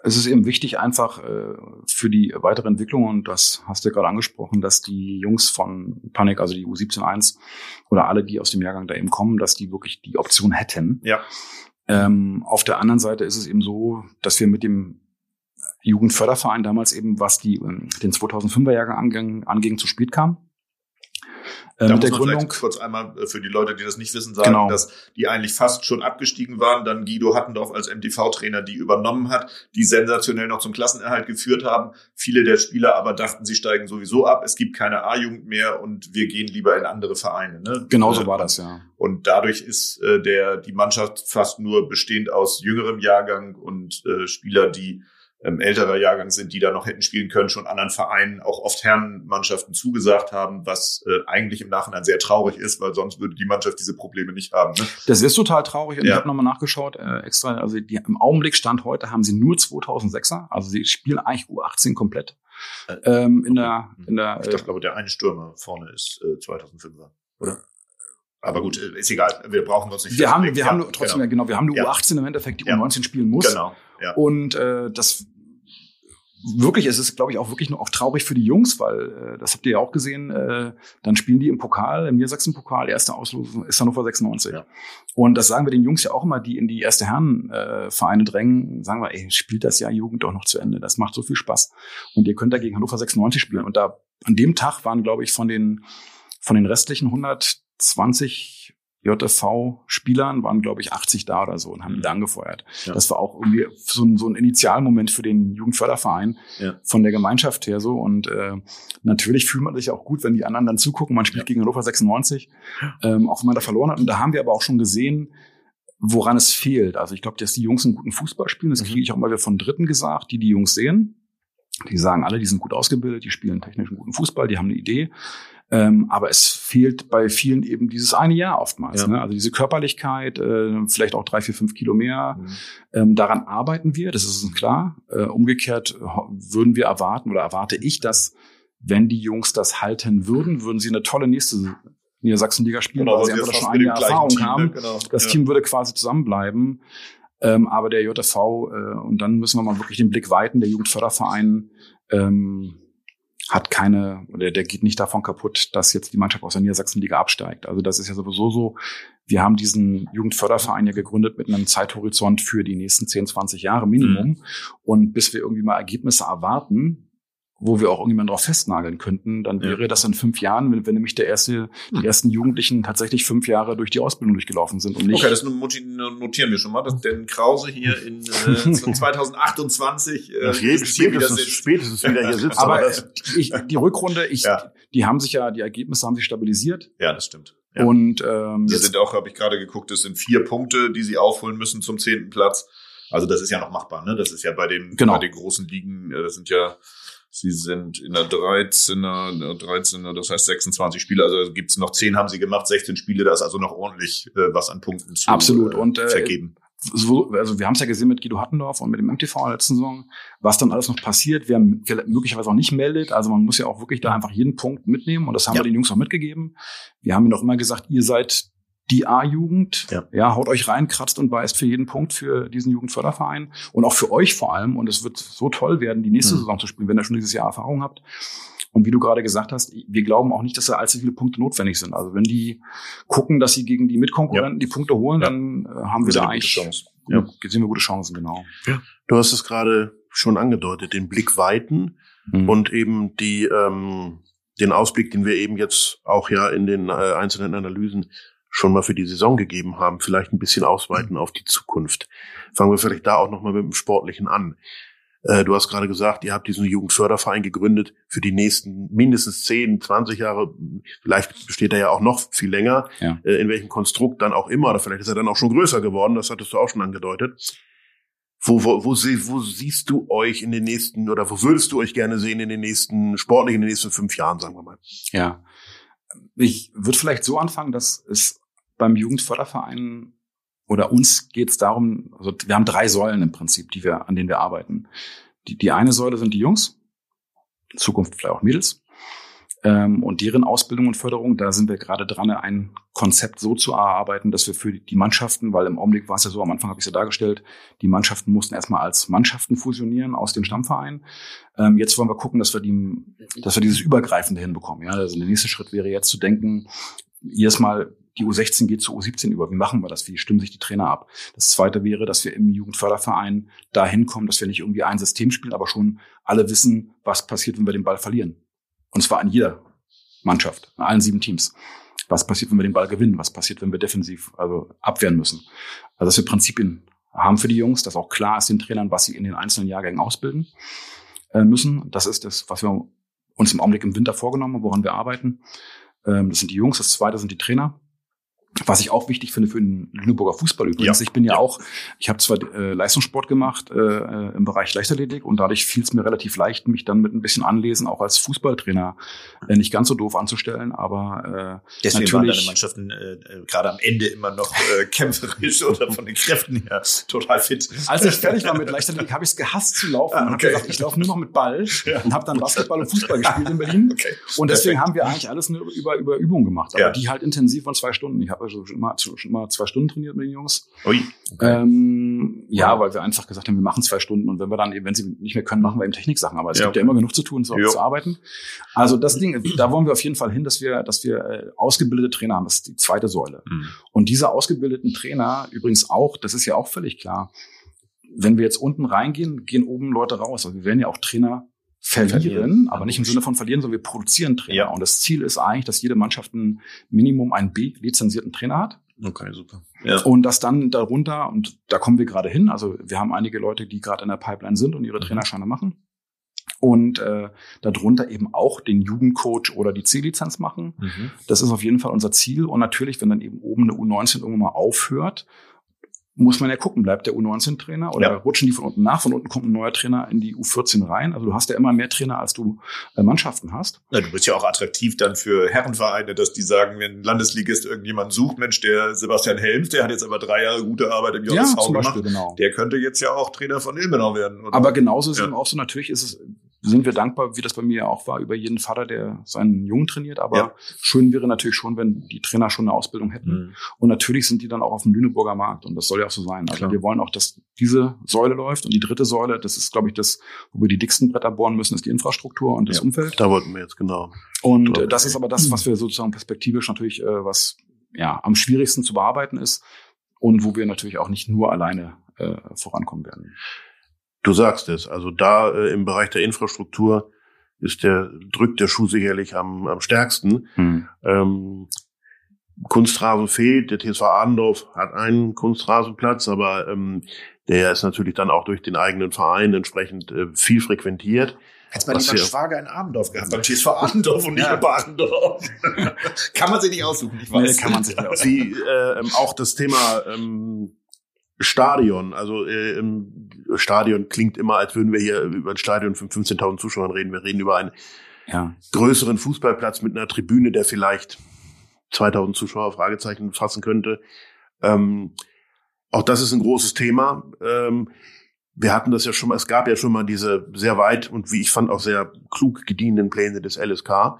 es ist eben wichtig einfach äh, für die weitere Entwicklung, und das hast du ja gerade angesprochen, dass die Jungs von Panik, also die U siebzehn eins oder alle, die aus dem Jahrgang da eben kommen, dass die wirklich die Option hätten. Ja. Ähm, auf der anderen Seite ist es eben so, dass wir mit dem Jugendförderverein damals eben, was die den zweitausendfünfer Jahrgang anging, anging zu spät kam. Äh, da mit muss der man Gründung vielleicht kurz einmal für die Leute, die das nicht wissen, sagen, genau. dass die eigentlich fast schon abgestiegen waren, dann Guido Hattendorf als M T V-Trainer die übernommen hat, die sensationell noch zum Klassenerhalt geführt haben. Viele der Spieler aber dachten, sie steigen sowieso ab, es gibt keine A-Jugend mehr und wir gehen lieber in andere Vereine. Ne? Genau so war das, ja. Und dadurch ist äh, der die Mannschaft fast nur bestehend aus jüngerem Jahrgang und äh, Spieler, die ähm, älterer Jahrgang sind, die da noch hätten spielen können, schon anderen Vereinen, auch oft Herrenmannschaften zugesagt haben, was äh, eigentlich im Nachhinein sehr traurig ist, weil sonst würde die Mannschaft diese Probleme nicht haben. Ne? Das ist total traurig, und ja. ich habe nochmal nachgeschaut, äh, extra, also die, im Augenblick Stand heute haben sie nur zweitausendsechser, also sie spielen eigentlich U achtzehn komplett Äh, ähm, in der in der ich dachte, glaube, der eine Stürmer vorne ist äh, zweitausendfünfer, oder? Aber gut, ist egal. Wir brauchen uns nicht. Wir haben, wir ja, haben nur, trotzdem, genau. ja, genau, wir haben eine ja. U achtzehn im Endeffekt, die ja. U neunzehn spielen muss. Genau. Ja. Und äh, das wirklich, es ist, glaube ich, auch wirklich nur auch traurig für die Jungs, weil äh, das habt ihr ja auch gesehen. Äh, dann spielen die im Pokal, im Niedersachsen-Pokal. Erste Auslosung ist Hannover sechsundneunzig. Ja. Und das sagen wir den Jungs ja auch immer, die in die erste Herrenvereine äh, drängen. Sagen wir, ey, spielt das Jahr Jugend doch noch zu Ende. Das macht so viel Spaß. Und ihr könnt da gegen Hannover sechsundneunzig spielen. Und da an dem Tag waren, glaube ich, von den von den restlichen hundertzwanzig J F V-Spielern waren, glaube ich, achtzig da oder so und haben ihn da angefeuert. Ja. Das war auch irgendwie so ein, so ein Initialmoment für den Jugendförderverein ja. von der Gemeinschaft her so. Und äh, natürlich fühlt man sich auch gut, wenn die anderen dann zugucken. Man spielt ja. gegen Hannover sechsundneunzig, ähm, auch wenn man da verloren hat. Und da haben wir aber auch schon gesehen, woran es fehlt. Also ich glaube, dass die Jungs einen guten Fußball spielen. Das kriege ich auch mal wieder von Dritten gesagt, die die Jungs sehen. Die sagen alle, die sind gut ausgebildet, die spielen technisch einen guten Fußball, die haben eine Idee. Ähm, aber es fehlt bei vielen eben dieses eine Jahr oftmals. Ja. Ne? Also diese Körperlichkeit, äh, vielleicht auch drei, vier, fünf Kilo mehr. Mhm. Ähm, daran arbeiten wir, das ist uns klar. Äh, umgekehrt würden wir erwarten oder erwarte ich, dass wenn die Jungs das halten würden, würden sie eine tolle nächste Niedersachsenliga spielen, genau, weil sie einfach schon ein Jahr Erfahrung Team, haben. Ne? Genau. Das ja. Team würde quasi zusammenbleiben. Ähm, aber der J F V, äh, und dann müssen wir mal wirklich den Blick weiten, der Jugendförderverein ähm, hat keine, oder der geht nicht davon kaputt, dass jetzt die Mannschaft aus der Niedersachsenliga absteigt. Also das ist ja sowieso so. Wir haben diesen Jugendförderverein ja gegründet mit einem Zeithorizont für die nächsten zehn, zwanzig Jahre Minimum. Mhm. Und bis wir irgendwie mal Ergebnisse erwarten, wo wir auch irgendjemanden drauf festnageln könnten, dann wäre ja. das in fünf Jahren, wenn, wenn nämlich der erste, die ersten Jugendlichen tatsächlich fünf Jahre durch die Ausbildung durchgelaufen sind und nicht. Okay, das notieren wir schon mal, dass denn Krause hier in äh, zweitausendachtundzwanzig äh, spätestens, spätestens wieder hier sitzt. Aber, aber das, ich, die Rückrunde, ich, ja. die haben sich ja, die Ergebnisse haben sich stabilisiert. Ja, das stimmt. Ja. Und ähm, das sind auch, habe ich gerade geguckt, das sind vier Punkte, die sie aufholen müssen zum zehnten Platz. Also das ist ja noch machbar, ne? Das ist ja bei den, genau. bei den großen Ligen, das sind ja Sie sind in der dreizehner, dreizehner, das heißt sechsundzwanzig Spiele, also gibt's noch zehn haben sie gemacht, sechzehn Spiele, da ist also noch ordentlich äh, was an Punkten zu Absolut. Und, äh, vergeben. So, also wir haben es ja gesehen mit Guido Hattendorf und mit dem M T V in der letzten Saison, was dann alles noch passiert, wer möglicherweise auch nicht meldet. Also man muss ja auch wirklich da einfach jeden Punkt mitnehmen und das haben ja. wir den Jungs auch mitgegeben. Wir haben ihnen auch immer gesagt, ihr seid die A-Jugend, ja. ja, haut euch rein, kratzt und beißt für jeden Punkt für diesen Jugendförderverein und auch für euch vor allem. Und es wird so toll werden, die nächste mhm. Saison zu spielen, wenn ihr schon dieses Jahr Erfahrung habt. Und wie du gerade gesagt hast, wir glauben auch nicht, dass da allzu viele Punkte notwendig sind. Also wenn die gucken, dass sie gegen die Mitkonkurrenten ja. die Punkte holen, ja. dann äh, haben wir da eigentlich Chance. Ja. sehen wir gute Chancen, genau. Ja. Du hast es gerade schon angedeutet, den Blick weiten mhm. und eben die ähm, den Ausblick, den wir eben jetzt auch ja in den äh, einzelnen Analysen schon mal für die Saison gegeben haben, vielleicht ein bisschen ausweiten auf die Zukunft. Fangen wir vielleicht da auch nochmal mit dem Sportlichen an. Äh, du hast gerade gesagt, ihr habt diesen Jugendförderverein gegründet für die nächsten mindestens zehn, zwanzig Jahre. Vielleicht besteht er ja auch noch viel länger, ja. äh, in welchem Konstrukt dann auch immer. Oder vielleicht ist er dann auch schon größer geworden, das hattest du auch schon angedeutet. Wo, wo, wo, wo siehst du euch in den nächsten, oder wo würdest du euch gerne sehen in den nächsten, sportlich in den nächsten fünf Jahren, sagen wir mal? Ja, ich würde vielleicht so anfangen, dass es beim Jugendförderverein oder uns geht es darum, also wir haben drei Säulen im Prinzip, die wir, an denen wir arbeiten. Die, die eine Säule sind die Jungs, in Zukunft vielleicht auch Mädels. Ähm, und deren Ausbildung und Förderung, da sind wir gerade dran, ein Konzept so zu erarbeiten, dass wir für die Mannschaften, weil im Augenblick war es ja so, am Anfang habe ich es ja dargestellt, die Mannschaften mussten erstmal als Mannschaften fusionieren aus den Stammvereinen. Ähm, jetzt wollen wir gucken, dass wir die, dass wir dieses Übergreifende hinbekommen. Ja, also der nächste Schritt wäre jetzt zu denken, jedes Mal die U sechzehn geht zur U siebzehn über. Wie machen wir das? Wie stimmen sich die Trainer ab? Das zweite wäre, dass wir im Jugendförderverein dahin kommen, dass wir nicht irgendwie ein System spielen, aber schon alle wissen, was passiert, wenn wir den Ball verlieren. Und zwar in jeder Mannschaft, in allen sieben Teams. Was passiert, wenn wir den Ball gewinnen? Was passiert, wenn wir defensiv, also abwehren müssen? Also, dass wir Prinzipien haben für die Jungs, dass auch klar ist den Trainern, was sie in den einzelnen Jahrgängen ausbilden äh, müssen. Das ist das, was wir uns im Augenblick im Winter vorgenommen haben, woran wir arbeiten. Ähm, das sind die Jungs. Das zweite sind die Trainer. Was ich auch wichtig finde für den Lüneburger Fußball übrigens. Ja. Ich bin ja, ja auch, ich habe zwar äh, Leistungssport gemacht äh, im Bereich Leichtathletik und dadurch fiel es mir relativ leicht, mich dann mit ein bisschen Anlesen auch als Fußballtrainer äh, nicht ganz so doof anzustellen, aber äh, deswegen natürlich waren deine Mannschaften äh, gerade am Ende immer noch äh, kämpferisch oder von den Kräften her total fit. Als ich fertig war mit Leichtathletik, habe ich es gehasst zu laufen ah, okay. und habe gesagt, ich laufe nur noch mit Ball ja. und habe dann Basketball und Fußball gespielt in Berlin. Okay. Und deswegen Perfekt. haben wir eigentlich alles nur über über Übungen gemacht, aber ja. die halt intensiv von zwei Stunden. Ich habe also schon mal, schon mal zwei Stunden trainiert mit den Jungs. Ui. Okay. Ähm, ja, weil wir einfach gesagt haben, wir machen zwei Stunden und wenn wir dann, wenn sie nicht mehr können, machen wir eben Techniksachen. Aber es ja. gibt ja immer genug zu tun, so zu arbeiten. Also das Ding, da wollen wir auf jeden Fall hin, dass wir, dass wir äh, ausgebildete Trainer haben. Das ist die zweite Säule. Mhm. Und diese ausgebildeten Trainer übrigens auch, das ist ja auch völlig klar. Wenn wir jetzt unten reingehen, gehen oben Leute raus. Also wir werden ja auch Trainer verlieren, verlieren, aber nicht im Sinne von verlieren, sondern wir produzieren Trainer. Ja. Und das Ziel ist eigentlich, dass jede Mannschaft ein Minimum einen B-lizenzierten Trainer hat. Okay, super. Ja. Und das dann darunter, und da kommen wir gerade hin, also wir haben einige Leute, die gerade in der Pipeline sind und ihre mhm. Trainerscheine machen. Und äh, darunter eben auch den Jugendcoach oder die C-Lizenz machen. Mhm. Das ist auf jeden Fall unser Ziel. Und natürlich, wenn dann eben oben eine U neunzehn irgendwann mal aufhört, muss man ja gucken, bleibt der U neunzehn-Trainer oder ja. rutschen die von unten nach? Von unten kommt ein neuer Trainer in die U vierzehn rein. Also du hast ja immer mehr Trainer, als du äh, Mannschaften hast. Ja, du bist ja auch attraktiv dann für Herrenvereine, dass die sagen, wenn ein Landesligist irgendjemanden sucht, Mensch, der Sebastian Helms, der hat jetzt aber drei Jahre gute Arbeit im J S V ja, zum gemacht. Beispiel, genau. Der könnte jetzt ja auch Trainer von Ilmenau werden. Oder? Aber genauso ist ja. es eben auch so, natürlich ist es, sind wir dankbar, wie das bei mir auch war, über jeden Vater, der seinen Jungen trainiert. Aber ja. schön wäre natürlich schon, wenn die Trainer schon eine Ausbildung hätten. Mhm. Und natürlich sind die dann auch auf dem Lüneburger Markt. Und das soll ja auch so sein. Also Klar. wir wollen auch, dass diese Säule läuft. Und die dritte Säule, das ist, glaube ich, das, wo wir die dicksten Bretter bohren müssen, ist die Infrastruktur und das ja. Umfeld. Da wollten wir jetzt genau. Und äh, das ist aber das, was wir sozusagen perspektivisch natürlich, äh, was ja am schwierigsten zu bearbeiten ist. Und wo wir natürlich auch nicht nur alleine äh, vorankommen werden. Du sagst es, also da äh, im Bereich der Infrastruktur ist der, drückt der Schuh sicherlich am, am stärksten. Hm. Ähm, Kunstrasen fehlt, der T S V Adendorf hat einen Kunstrasenplatz, aber ähm, der ist natürlich dann auch durch den eigenen Verein entsprechend äh, viel frequentiert. Hätte man lieber Schwager in Adendorf gehabt, beim T S V Adendorf und nicht ja. bei Adendorf. Kann man sich nicht aussuchen, ich weiß. Nee, kann man sich nicht aussuchen. Die, äh, auch das Thema ähm, Stadion, also äh, im Stadion klingt immer, als würden wir hier über ein Stadion von fünfzehntausend Zuschauern reden. Wir reden über einen ja. größeren Fußballplatz mit einer Tribüne, der vielleicht zweitausend Zuschauer Fragezeichen fassen könnte. Ähm, auch das ist ein großes Thema. Ähm, wir hatten das ja schon mal, es gab ja schon mal diese sehr weit und wie ich fand auch sehr klug gedienten Pläne des L S K.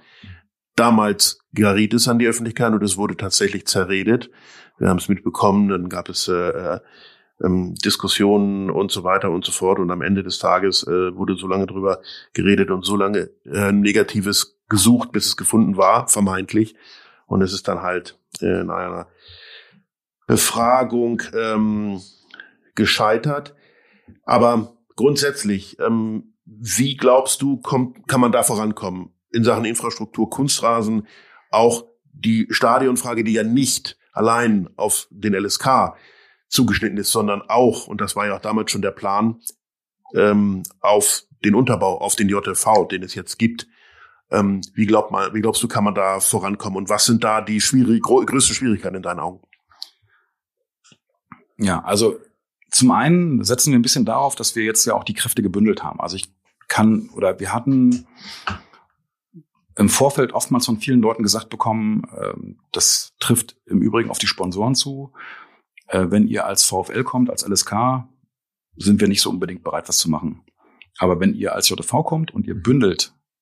Damals geriet es an die Öffentlichkeit und es wurde tatsächlich zerredet. Wir haben es mitbekommen, dann gab es äh, ähm, Diskussionen und so weiter und so fort. Und am Ende des Tages äh, wurde so lange drüber geredet und so lange äh, Negatives gesucht, bis es gefunden war, vermeintlich. Und es ist dann halt äh, in einer Befragung ähm, gescheitert. Aber grundsätzlich, ähm, wie glaubst du, kommt, kann man da vorankommen in Sachen Infrastruktur, Kunstrasen, auch die Stadionfrage, die ja nicht allein auf den L S K zugeschnitten ist, sondern auch, und das war ja auch damals schon der Plan, ähm, auf den Unterbau, auf den J F V, den es jetzt gibt. Ähm, wie, glaub mal, wie glaubst du, kann man da vorankommen? Und was sind da die schwierig, größten Schwierigkeiten in deinen Augen? Ja, also zum einen setzen wir ein bisschen darauf, dass wir jetzt ja auch die Kräfte gebündelt haben. Also ich kann, oder wir hatten im Vorfeld oftmals von vielen Leuten gesagt bekommen, äh, das trifft im Übrigen auf die Sponsoren zu. Äh, wenn ihr als VfL kommt, als L S K, sind wir nicht so unbedingt bereit, was zu machen. Aber wenn ihr als J F V kommt und ihr bündelt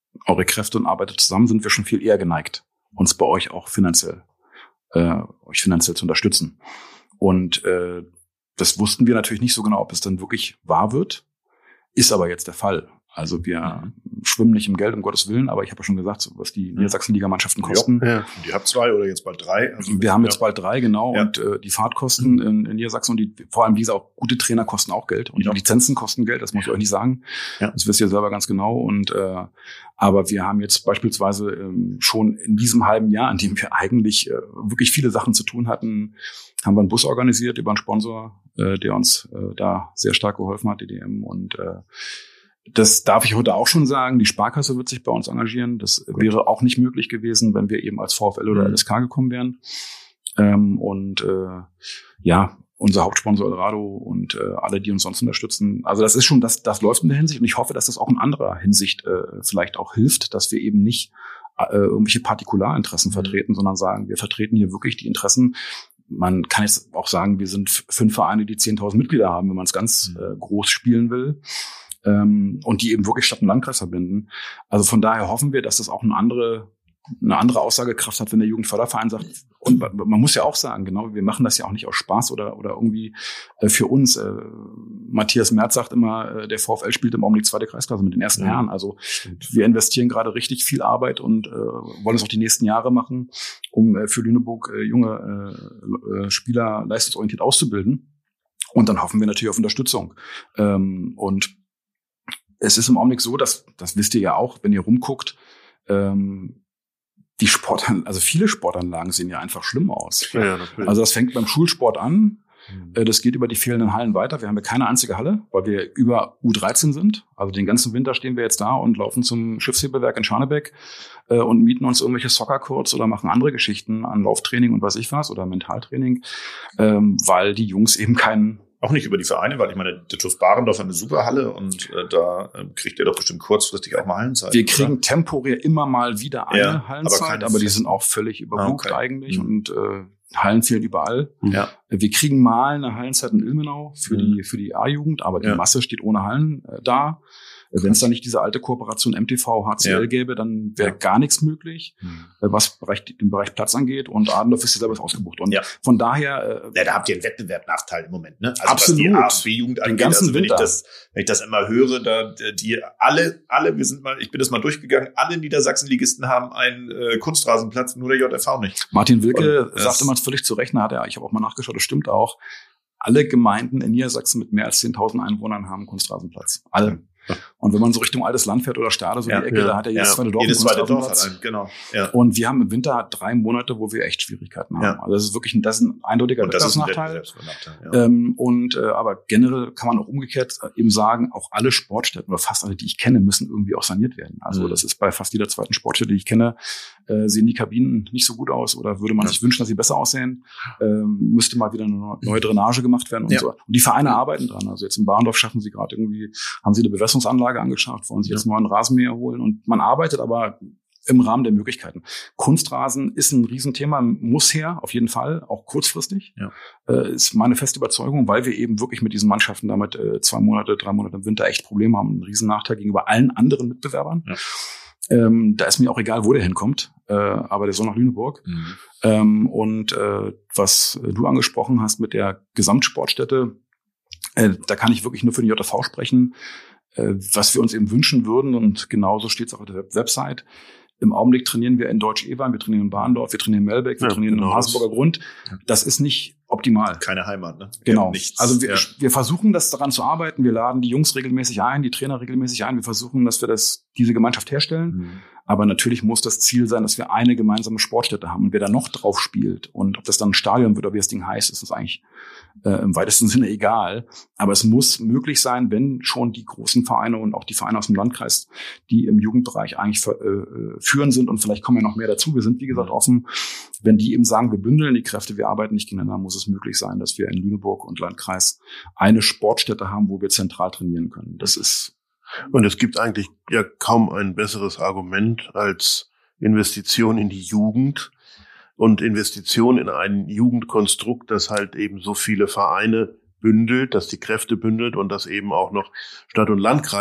eure Kräfte und arbeitet zusammen, sind wir schon viel eher geneigt, uns bei euch auch finanziell, äh, euch finanziell zu unterstützen. Und äh, das wussten wir natürlich nicht so genau, ob es dann wirklich wahr wird, ist aber jetzt der Fall. Also wir mhm. schwimmen nicht im Geld, um Gottes Willen, aber ich habe ja schon gesagt, was die Niedersachsen-Liga-Mannschaften kosten. Ja. Und ihr habt zwei oder jetzt bald drei? Also wir haben jetzt ja. bald drei, genau. Ja. Und äh, die Fahrtkosten mhm. in, in Niedersachsen und die, vor allem diese auch gute Trainer kosten auch Geld. Und ja. die Lizenzen kosten Geld, das muss ich euch nicht sagen. Ja. Das wisst ihr selber ganz genau. Und äh, aber wir haben jetzt beispielsweise ähm, schon in diesem halben Jahr, in dem wir eigentlich äh, wirklich viele Sachen zu tun hatten, haben wir einen Bus organisiert über einen Sponsor, äh, der uns äh, da sehr stark geholfen hat, D D M. Und äh, das darf ich heute auch schon sagen, die Sparkasse wird sich bei uns engagieren. Das Gut. wäre auch nicht möglich gewesen, wenn wir eben als VfL oder L S K gekommen wären. Ähm, und äh, ja, unser Hauptsponsor Eldorado und äh, alle, die uns sonst unterstützen. Also das ist schon, das, das läuft in der Hinsicht. Und ich hoffe, dass das auch in anderer Hinsicht äh, vielleicht auch hilft, dass wir eben nicht äh, irgendwelche Partikularinteressen mhm. vertreten, sondern sagen, wir vertreten hier wirklich die Interessen. Man kann jetzt auch sagen, wir sind fünf Vereine, die zehntausend Mitglieder haben, wenn man es ganz äh, groß spielen will. Ähm, und die eben wirklich Stadt und Landkreis verbinden. Also von daher hoffen wir, dass das auch eine andere, eine andere Aussagekraft hat, wenn der Jugendförderverein sagt, und man muss ja auch sagen, genau, wir machen das ja auch nicht aus Spaß oder oder irgendwie äh, für uns. Äh, Matthias Merz sagt immer, äh, der VfL spielt im Augenblick zweite Kreisklasse mit den ersten ja. Herren. Also wir investieren gerade richtig viel Arbeit und äh, wollen es auch die nächsten Jahre machen, um äh, für Lüneburg äh, junge äh, äh, Spieler leistungsorientiert auszubilden. Und dann hoffen wir natürlich auf Unterstützung. Ähm, und es ist im Augenblick so, dass, das wisst ihr ja auch, wenn ihr rumguckt, ähm, die Sportanlagen, also viele Sportanlagen sehen ja einfach schlimm aus. Ja, natürlich. Also das fängt beim Schulsport an, mhm. das geht über die fehlenden Hallen weiter. Wir haben ja keine einzige Halle, weil wir über U dreizehn sind. Also den ganzen Winter stehen wir jetzt da und laufen zum Schiffshebewerk in Scharnebeck äh, und mieten uns irgendwelche Soccer-Courts oder machen andere Geschichten an Lauftraining und weiß ich was oder Mentaltraining, ähm, weil die Jungs eben keinen Auch nicht über die Vereine, weil ich meine, der TuS Barendorf hat eine super Halle und äh, da äh, kriegt ihr doch bestimmt kurzfristig auch mal Hallenzeit. Wir kriegen oder? temporär immer mal wieder eine ja, Hallenzeit, aber, aber die sind auch völlig überbucht ah, okay. eigentlich mhm. und äh, Hallen fehlen überall. Ja. Wir kriegen mal eine Hallenzeit in Ilmenau für mhm. die für die A-Jugend, aber die ja. Masse steht ohne Hallen äh, da. Wenn es da nicht diese alte Kooperation M T V H C L ja. gäbe, dann wäre ja. gar nichts möglich, mhm. was Bereich, den Bereich Platz angeht. Und Adendorf ist ja selber ausgebucht. Und ja. von daher... Äh, ja, da habt ihr einen Wettbewerbnachteil im Moment, ne? Also absolut. Was die A B-Jugend angeht, also wenn ich das, wenn ich das immer höre, da die alle, alle, wir sind mal, ich bin das mal durchgegangen, alle Niedersachsen-Ligisten haben einen äh, Kunstrasenplatz, nur der J F V nicht. Martin Wilke und, sagt immer völlig zu Recht, hat er, ich habe auch mal nachgeschaut, das stimmt auch, alle Gemeinden in Niedersachsen mit mehr als zehntausend Einwohnern haben Kunstrasenplatz. Alle. Ja. Und wenn man so Richtung altes Land fährt oder Stade, so ja, die Ecke, ja, da hat er jedes ja. zweite Dorf jedes zweite Dorf hat einen, genau. Ja. Und wir haben im Winter drei Monate, wo wir echt Schwierigkeiten haben. Ja. Also das ist wirklich ein, das ist ein eindeutiger Wettbewerbsnachteil. Ja. Ähm, und äh, aber generell kann man auch umgekehrt eben sagen, auch alle Sportstätten oder fast alle, die ich kenne, müssen irgendwie auch saniert werden. Also mhm. das ist bei fast jeder zweiten Sportstätte, die ich kenne, äh, sehen die Kabinen nicht so gut aus oder würde man ja. sich wünschen, dass sie besser aussehen. Ähm, müsste mal wieder eine neue Drainage gemacht werden und ja. so. Und die Vereine arbeiten dran. Also jetzt in Barendorf schaffen sie gerade irgendwie, haben sie eine Bewässerungsanlage angeschafft, wollen sich jetzt ja. nur einen Rasenmäher holen und man arbeitet aber im Rahmen der Möglichkeiten. Kunstrasen ist ein Riesenthema, muss her, auf jeden Fall, auch kurzfristig. Ja. Äh, ist meine feste Überzeugung, weil wir eben wirklich mit diesen Mannschaften damit äh, zwei Monate, drei Monate im Winter echt Probleme haben, einen riesen Nachteil gegenüber allen anderen Mitbewerbern. Ja. Ähm, da ist mir auch egal, wo der hinkommt, äh, aber der soll nach Lüneburg. Mhm. Ähm, und äh, was du angesprochen hast mit der Gesamtsportstätte, äh, da kann ich wirklich nur für den J V sprechen, äh, was wir uns eben wünschen würden, und genauso steht es auch auf der Website. Im Augenblick trainieren wir in Deutsch-Ewan, wir trainieren in Barendorf, wir trainieren in Melbeck, wir ja, trainieren genau, im Hasenburger Grund. Das ist nicht optimal. Keine Heimat, ne? Genau. Nichts. Also wir, ja. wir versuchen, das daran zu arbeiten. Wir laden die Jungs regelmäßig ein, die Trainer regelmäßig ein. Wir versuchen, dass wir das, diese Gemeinschaft herstellen. Mhm. Aber natürlich muss das Ziel sein, dass wir eine gemeinsame Sportstätte haben. Und wer da noch drauf spielt und ob das dann ein Stadion wird oder wie das Ding heißt, ist das eigentlich äh, im weitesten Sinne egal. Aber es muss möglich sein, wenn schon die großen Vereine und auch die Vereine aus dem Landkreis, die im Jugendbereich eigentlich für, äh, führend sind, und vielleicht kommen ja noch mehr dazu. Wir sind, wie gesagt, offen. Wenn die eben sagen, wir bündeln die Kräfte, wir arbeiten nicht gegeneinander, muss es möglich sein, dass wir in Lüneburg und Landkreis eine Sportstätte haben, wo wir zentral trainieren können. Das ist Und es gibt eigentlich ja kaum ein besseres Argument als Investition in die Jugend und Investition in ein Jugendkonstrukt, das halt eben so viele Vereine bündelt, dass die Kräfte bündelt und das eben auch noch Stadt und Landkreis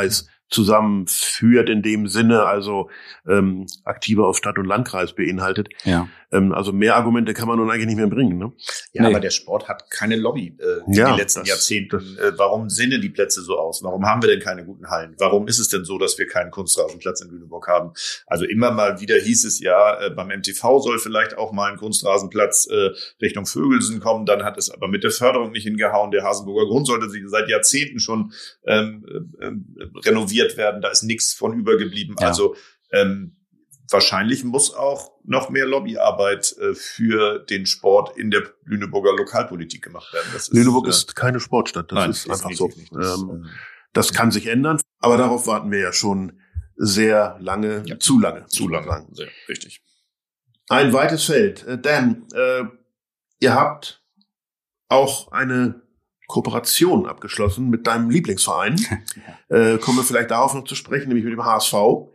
zusammenführt in dem Sinne, also ähm, aktiver auf Stadt und Landkreis beinhaltet. Ja. Ähm, also mehr Argumente kann man nun eigentlich nicht mehr bringen. Ne? Ja, Nee. aber der Sport hat keine Lobby äh, in Ja, den letzten das- Jahrzehnten. Äh, warum sehen die Plätze so aus? Warum haben wir denn keine guten Hallen? Warum ist es denn so, dass wir keinen Kunstrasenplatz in Lüneburg haben? Also immer mal wieder hieß es ja, äh, beim M T V soll vielleicht auch mal ein Kunstrasenplatz äh, Richtung Vögelsen kommen. Dann hat es aber mit der Förderung nicht hingehauen. Der Hasenburger Grund sollte sich seit Jahrzehnten schon ähm, äh, renoviert werden, da ist nichts von übergeblieben. Ja. Also ähm, wahrscheinlich muss auch noch mehr Lobbyarbeit äh, für den Sport in der Lüneburger Lokalpolitik gemacht werden. Das ist, Lüneburg äh, ist keine Sportstadt, das nein, ist einfach so. definitiv nicht. Das, Ähm, äh, das kann sich ändern, aber darauf warten wir ja schon sehr lange, Ja. zu lange. zu muss man lange. sagen. Sehr richtig. Ein weites Feld. Äh, Dan, äh, ihr habt auch eine Kooperation abgeschlossen mit deinem Lieblingsverein. äh, kommen wir vielleicht darauf noch zu sprechen, nämlich mit dem H S V.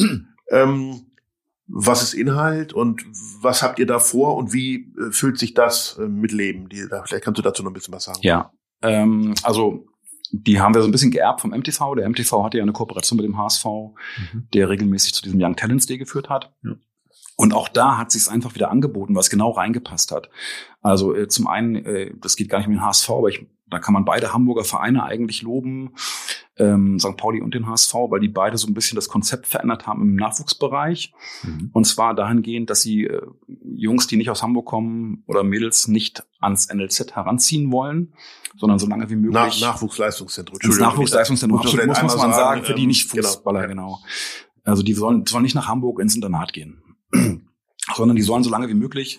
ähm, was ist Inhalt und was habt ihr da vor und wie äh, füllt sich das äh, mit Leben? Die, da, vielleicht kannst du dazu noch ein bisschen was sagen. Ja, ähm, also die haben wir so ein bisschen geerbt vom M T V. Der M T V hatte ja eine Kooperation mit dem H S V, Mhm. der regelmäßig zu diesem Young Talents Day geführt hat. Ja. Und auch da hat sich es einfach wieder angeboten, was genau reingepasst hat. Also äh, zum einen, äh, das geht gar nicht um den H S V, aber ich, da kann man beide Hamburger Vereine eigentlich loben, ähm, Sankt Pauli und den H S V, weil die beide so ein bisschen das Konzept verändert haben im Nachwuchsbereich. Mhm. Und zwar dahingehend, dass sie äh, Jungs, die nicht aus Hamburg kommen oder Mädels nicht ans N L Z heranziehen wollen, sondern so lange wie möglich Nach, Nachwuchsleistungszentrum. ins Nachwuchsleistungszentrum. Muss man Absolut, muss, vielleicht muss man einmal sagen, sagen, für die ähm, nicht genau. Fußballer, genau. Also die sollen, sollen nicht nach Hamburg ins Internat gehen, sondern die sollen so lange wie möglich,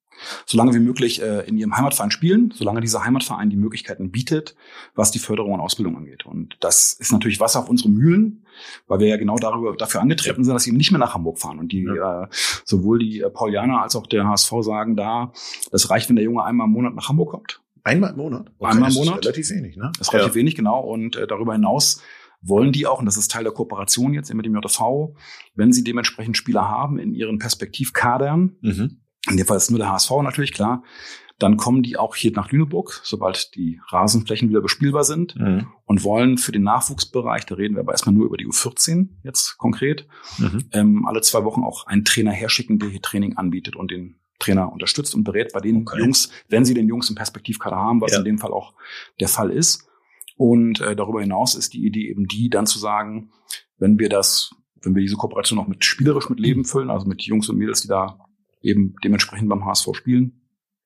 so lange wie möglich äh, in ihrem Heimatverein spielen, solange dieser Heimatverein die Möglichkeiten bietet, was die Förderung und Ausbildung angeht. Und das ist natürlich Wasser auf unsere Mühlen, weil wir ja genau darüber dafür angetreten sind, dass sie eben nicht mehr nach Hamburg fahren. Und die Ja. äh, sowohl die äh, Paulianer als auch der H S V sagen da, das reicht, wenn der Junge einmal im Monat nach Hamburg kommt. Einmal im Monat? Einmal im das ist Monat? relativ wenig, ne? Das ist relativ wenig, genau. Und äh, darüber hinaus wollen die auch, und das ist Teil der Kooperation jetzt mit dem J V, wenn sie dementsprechend Spieler haben in ihren Perspektivkadern, Mhm. in dem Fall ist nur der H S V natürlich, klar, dann kommen die auch hier nach Lüneburg, sobald die Rasenflächen wieder bespielbar sind, Mhm. und wollen für den Nachwuchsbereich, da reden wir aber erstmal nur über die U vierzehn jetzt konkret, Mhm. ähm, alle zwei Wochen auch einen Trainer herschicken, der hier Training anbietet und den Trainer unterstützt und berät bei den Okay. Jungs, wenn sie den Jungs im Perspektivkader haben, was Ja. in dem Fall auch der Fall ist. Und äh, darüber hinaus ist die Idee eben die, dann zu sagen, wenn wir das, wenn wir diese Kooperation auch mit spielerisch mit Leben füllen, also mit Jungs und Mädels, die da eben dementsprechend beim H S V spielen,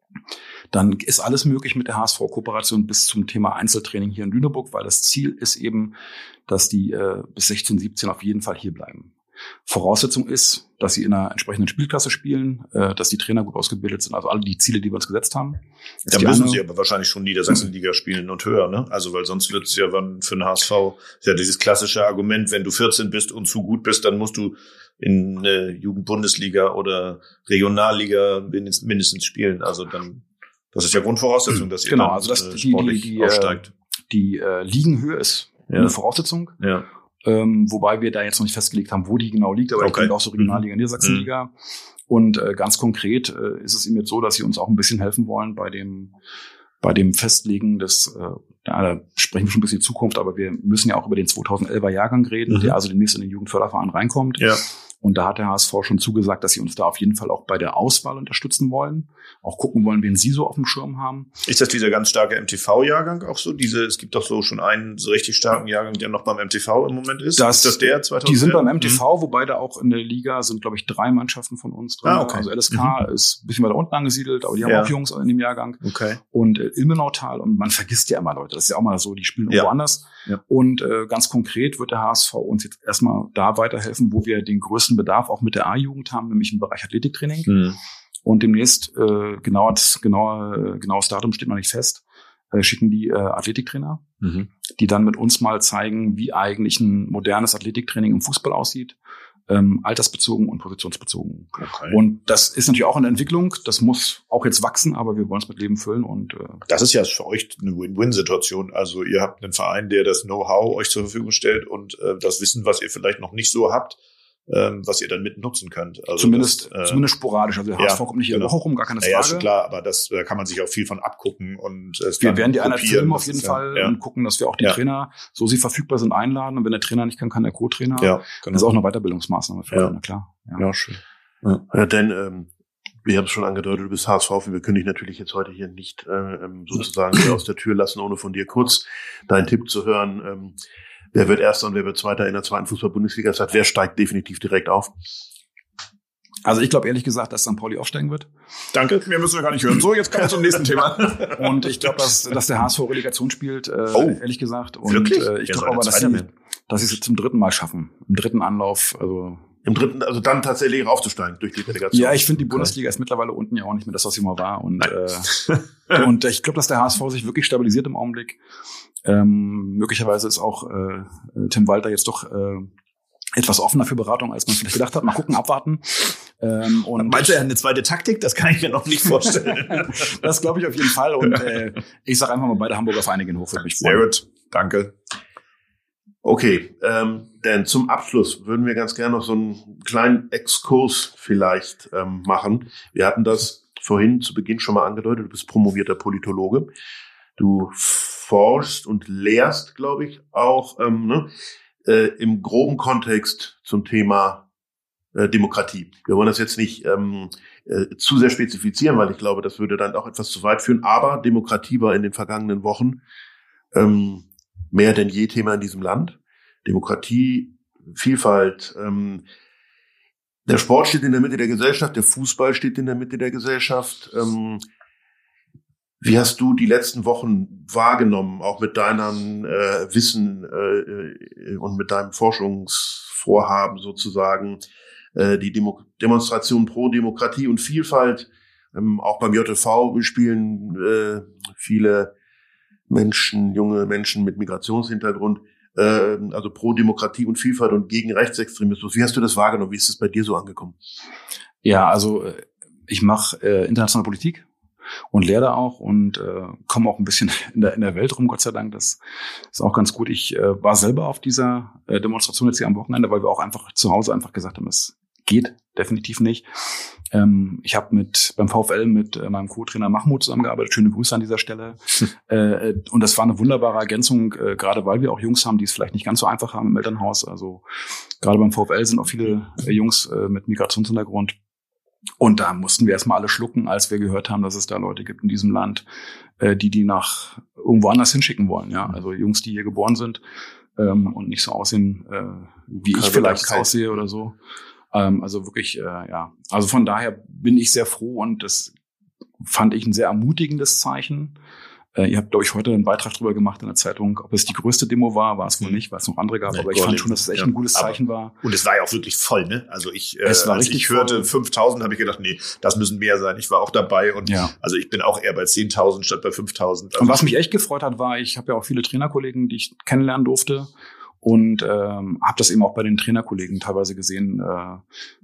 dann ist alles möglich mit der H S V-Kooperation bis zum Thema Einzeltraining hier in Lüneburg, weil das Ziel ist eben, dass die äh, bis sechzehn, siebzehn auf jeden Fall hier bleiben. Voraussetzung ist, dass sie in einer entsprechenden Spielklasse spielen, äh, dass die Trainer gut ausgebildet sind, also alle die Ziele, die wir uns gesetzt haben. Da Die müssen eine- sie aber wahrscheinlich schon Niedersachsenliga spielen und höher, ne? Also, weil sonst wird es ja wann für den H S V, ist ja dieses klassische Argument, wenn du vierzehn bist und zu gut bist, dann musst du in äh, Jugendbundesliga oder Regionalliga mindestens, mindestens spielen. Also dann, das ist ja Grundvoraussetzung, dass ihr Genau, dann, also das- äh, die- sportlich die- die, äh, aufsteigt. Die äh, Ligenhöhe ist Ja. eine Voraussetzung, Ja. ähm, wobei wir da jetzt noch nicht festgelegt haben, wo die genau liegt, aber ich Okay. denke auch so Regionalliga, Niedersachsenliga. Und äh, ganz konkret äh, ist es ihm jetzt so, dass sie uns auch ein bisschen helfen wollen bei dem bei dem Festlegen des, äh, ja, da sprechen wir schon ein bisschen Zukunft, aber wir müssen ja auch über den zweitausendelfer Jahrgang reden, Mhm. der also demnächst in den Jugendförderverein reinkommt. Ja. Und da hat der H S V schon zugesagt, dass sie uns da auf jeden Fall auch bei der Auswahl unterstützen wollen, auch gucken wollen, wen sie so auf dem Schirm haben. Ist das dieser ganz starke M T V-Jahrgang auch so? Diese, es gibt doch so schon einen so richtig starken Jahrgang, der noch beim M T V im Moment ist. Das- ist das der zweitausend? Die sind beim M T V, wobei da auch in der Liga sind, glaube ich, drei Mannschaften von uns drin. Ah, okay. Also L S K ist ein bisschen weiter unten angesiedelt, aber die haben Ja. auch Jungs in dem Jahrgang. Okay. Und äh, Ilmenautal, und man vergisst ja immer Leute, das ist ja auch mal so, die spielen Ja. irgendwo anders. Ja. Und äh, ganz konkret wird der H S V uns jetzt erstmal da weiterhelfen, wo wir den größten Bedarf auch mit der A-Jugend haben, nämlich im Bereich Athletiktraining. Mhm. Und demnächst, äh, genaues, genauer, genaues Datum steht noch nicht fest, äh, schicken die äh, Athletiktrainer, Mhm. die dann mit uns mal zeigen, wie eigentlich ein modernes Athletiktraining im Fußball aussieht, ähm, altersbezogen und positionsbezogen. Okay. Und das ist natürlich auch in der Entwicklung, das muss auch jetzt wachsen, aber wir wollen es mit Leben füllen und äh, Das ist ja für euch eine Win-Win-Situation. Also ihr habt einen Verein, der das Know-how euch zur Verfügung stellt und äh, das Wissen, was ihr vielleicht noch nicht so habt, ähm, was ihr dann mit nutzen könnt. Also zumindest, das, äh, zumindest sporadisch. Also der H S V ja, kommt nicht jede genau. Woche rum, gar keine Frage. Ja, ist schon klar, aber das da kann man sich auch viel von abgucken und es wir kann werden die Einheit kopieren, filmen das auf jeden ist Fall ja, und gucken, dass wir auch die ja. Trainer, so sie verfügbar sind, einladen. Und wenn der Trainer nicht kann, kann der Co-Trainer. Ja, genau. Das ist auch eine Weiterbildungsmaßnahme für Ja. alle, klar. Ja, Ja, schön. Ja, ja denn ähm, wir haben es schon angedeutet, du bist H S V, wir können dich natürlich jetzt heute hier nicht äh, sozusagen aus der Tür lassen, ohne von dir kurz deinen Tipp zu hören. Ähm, wer wird Erster und wer wird Zweiter in der zweiten Fußball-Bundesliga? Das heißt, wer steigt definitiv direkt auf? Also ich glaube ehrlich gesagt, dass Sankt Pauli aufsteigen wird. Danke, wir müssen ja gar nicht hören. So, jetzt kommen wir zum nächsten Thema. Und ich glaube, dass, dass der H S V Relegation spielt, äh, Oh. ehrlich gesagt. Und Wirklich? Äh, ich Wer glaube soll aber, der dass Zweiter sie, werden? dass sie es zum dritten Mal schaffen. Im dritten Anlauf. Also Im dritten, also dann tatsächlich aufzusteigen durch die Relegation. ja, ich finde, die Bundesliga ist mittlerweile unten ja auch nicht mehr das, was sie mal war. Und, äh, und ich glaube, dass der H S V sich wirklich stabilisiert im Augenblick. Ähm, möglicherweise ist auch äh, Tim Walter jetzt doch äh, etwas offener für Beratung, als man vielleicht gedacht hat. Mal gucken, abwarten. Ähm, und Meinst du, er hat eine zweite Taktik? Das kann ich mir noch nicht vorstellen. das glaube ich auf jeden Fall. Und äh, ich sage einfach mal, beide Hamburger Vereine gehen hoch, würde mich Sehr freuen. gut, danke. Okay, ähm, denn zum Abschluss würden wir ganz gerne noch so einen kleinen Exkurs vielleicht ähm, machen. Wir hatten das vorhin zu Beginn schon mal angedeutet, du bist promovierter Politologe. Du forschst und lehrst, glaube ich, auch ähm, ne, äh, im groben Kontext zum Thema äh, Demokratie. Wir wollen das jetzt nicht ähm, äh, zu sehr spezifizieren, weil ich glaube, das würde dann auch etwas zu weit führen. Aber Demokratie war in den vergangenen Wochen ähm, mehr denn je Thema in diesem Land. Demokratie, Vielfalt. Ähm, der Sport steht in der Mitte der Gesellschaft, der Fußball steht in der Mitte der Gesellschaft. Ähm, wie hast du die letzten Wochen wahrgenommen, auch mit deinem äh, Wissen äh, und mit deinem Forschungsvorhaben sozusagen, äh, die Demo- Demonstration pro Demokratie und Vielfalt? Ähm, auch beim J T V spielen äh, viele Menschen, junge Menschen mit Migrationshintergrund, äh, also pro Demokratie und Vielfalt und gegen Rechtsextremismus. Wie hast du das wahrgenommen? Wie ist es bei dir so angekommen? Ja, also ich mache äh, internationale Politik und lehre da auch und äh, komme auch ein bisschen in der in der Welt rum, Gott sei Dank. Das ist auch ganz gut. Ich äh, war selber auf dieser äh, Demonstration jetzt hier am Wochenende, weil wir auch einfach zu Hause einfach gesagt haben, es geht definitiv nicht. Ähm, ich habe mit beim VfL mit äh, meinem Co-Trainer Mahmoud zusammengearbeitet. Schöne Grüße an dieser Stelle. äh, und das war eine wunderbare Ergänzung, äh, gerade weil wir auch Jungs haben, die es vielleicht nicht ganz so einfach haben im Elternhaus. Also gerade beim VfL sind auch viele äh, Jungs äh, mit Migrationshintergrund. Und da mussten wir erstmal alle schlucken, als wir gehört haben, dass es da Leute gibt in diesem Land, äh, die die nach irgendwo anders hinschicken wollen. Ja, also Jungs, die hier geboren sind ähm, und nicht so aussehen, äh, wie ich vielleicht aussehe oder so. Ähm, also wirklich, äh, ja. Also von daher bin ich sehr froh und das fand ich ein sehr ermutigendes Zeichen. Äh, ihr habt, glaube ich, heute einen Beitrag drüber gemacht in der Zeitung, ob es die größte Demo war, war es wohl nicht, weil es noch andere gab, Nee, aber ich fand schon, dass es echt ja, ein gutes Zeichen aber, war. Und es war ja auch wirklich voll, ne? Also ich, äh, Es war als richtig ich hörte voll. fünftausend, habe ich gedacht, nee, das müssen mehr sein. Ich war auch dabei und Ja. also ich bin auch eher bei zehntausend statt bei fünftausend. Also Und was mich echt gefreut hat, war, ich habe ja auch viele Trainerkollegen, die ich kennenlernen durfte und ähm, habe das eben auch bei den Trainerkollegen teilweise gesehen, äh,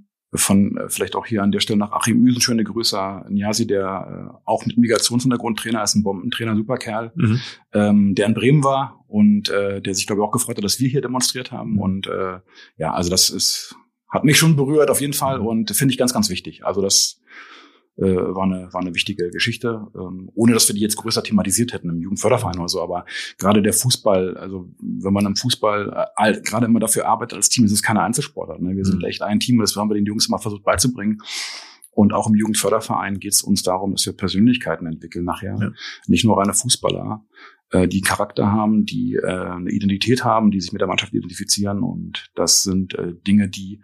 von äh, vielleicht auch hier an der Stelle nach Achim Üsen, schöne Grüße an Niasi, der äh, auch mit Migrationshintergrund Trainer ist, ein Bombentrainer, super Kerl, Mhm. ähm, der in Bremen war und äh, der sich, glaube ich, auch gefreut hat, dass wir hier demonstriert haben. Und äh, ja, also das ist hat mich schon berührt auf jeden Fall und finde ich ganz, ganz wichtig. Also das äh, war eine war eine wichtige Geschichte, ähm, ohne dass wir die jetzt größer thematisiert hätten im Jugendförderverein oder so. Aber gerade der Fußball, also wenn man im Fußball äh, gerade immer dafür arbeitet als Team, ist es keine Einzelsportart. Ne? Wir sind Mhm. echt ein Team, das haben wir den Jungs immer versucht beizubringen. Und auch im Jugendförderverein geht es uns darum, dass wir Persönlichkeiten entwickeln nachher. Ja. Nicht nur reine Fußballer, äh, die Charakter haben, die äh, eine Identität haben, die sich mit der Mannschaft identifizieren. Und das sind äh, Dinge, die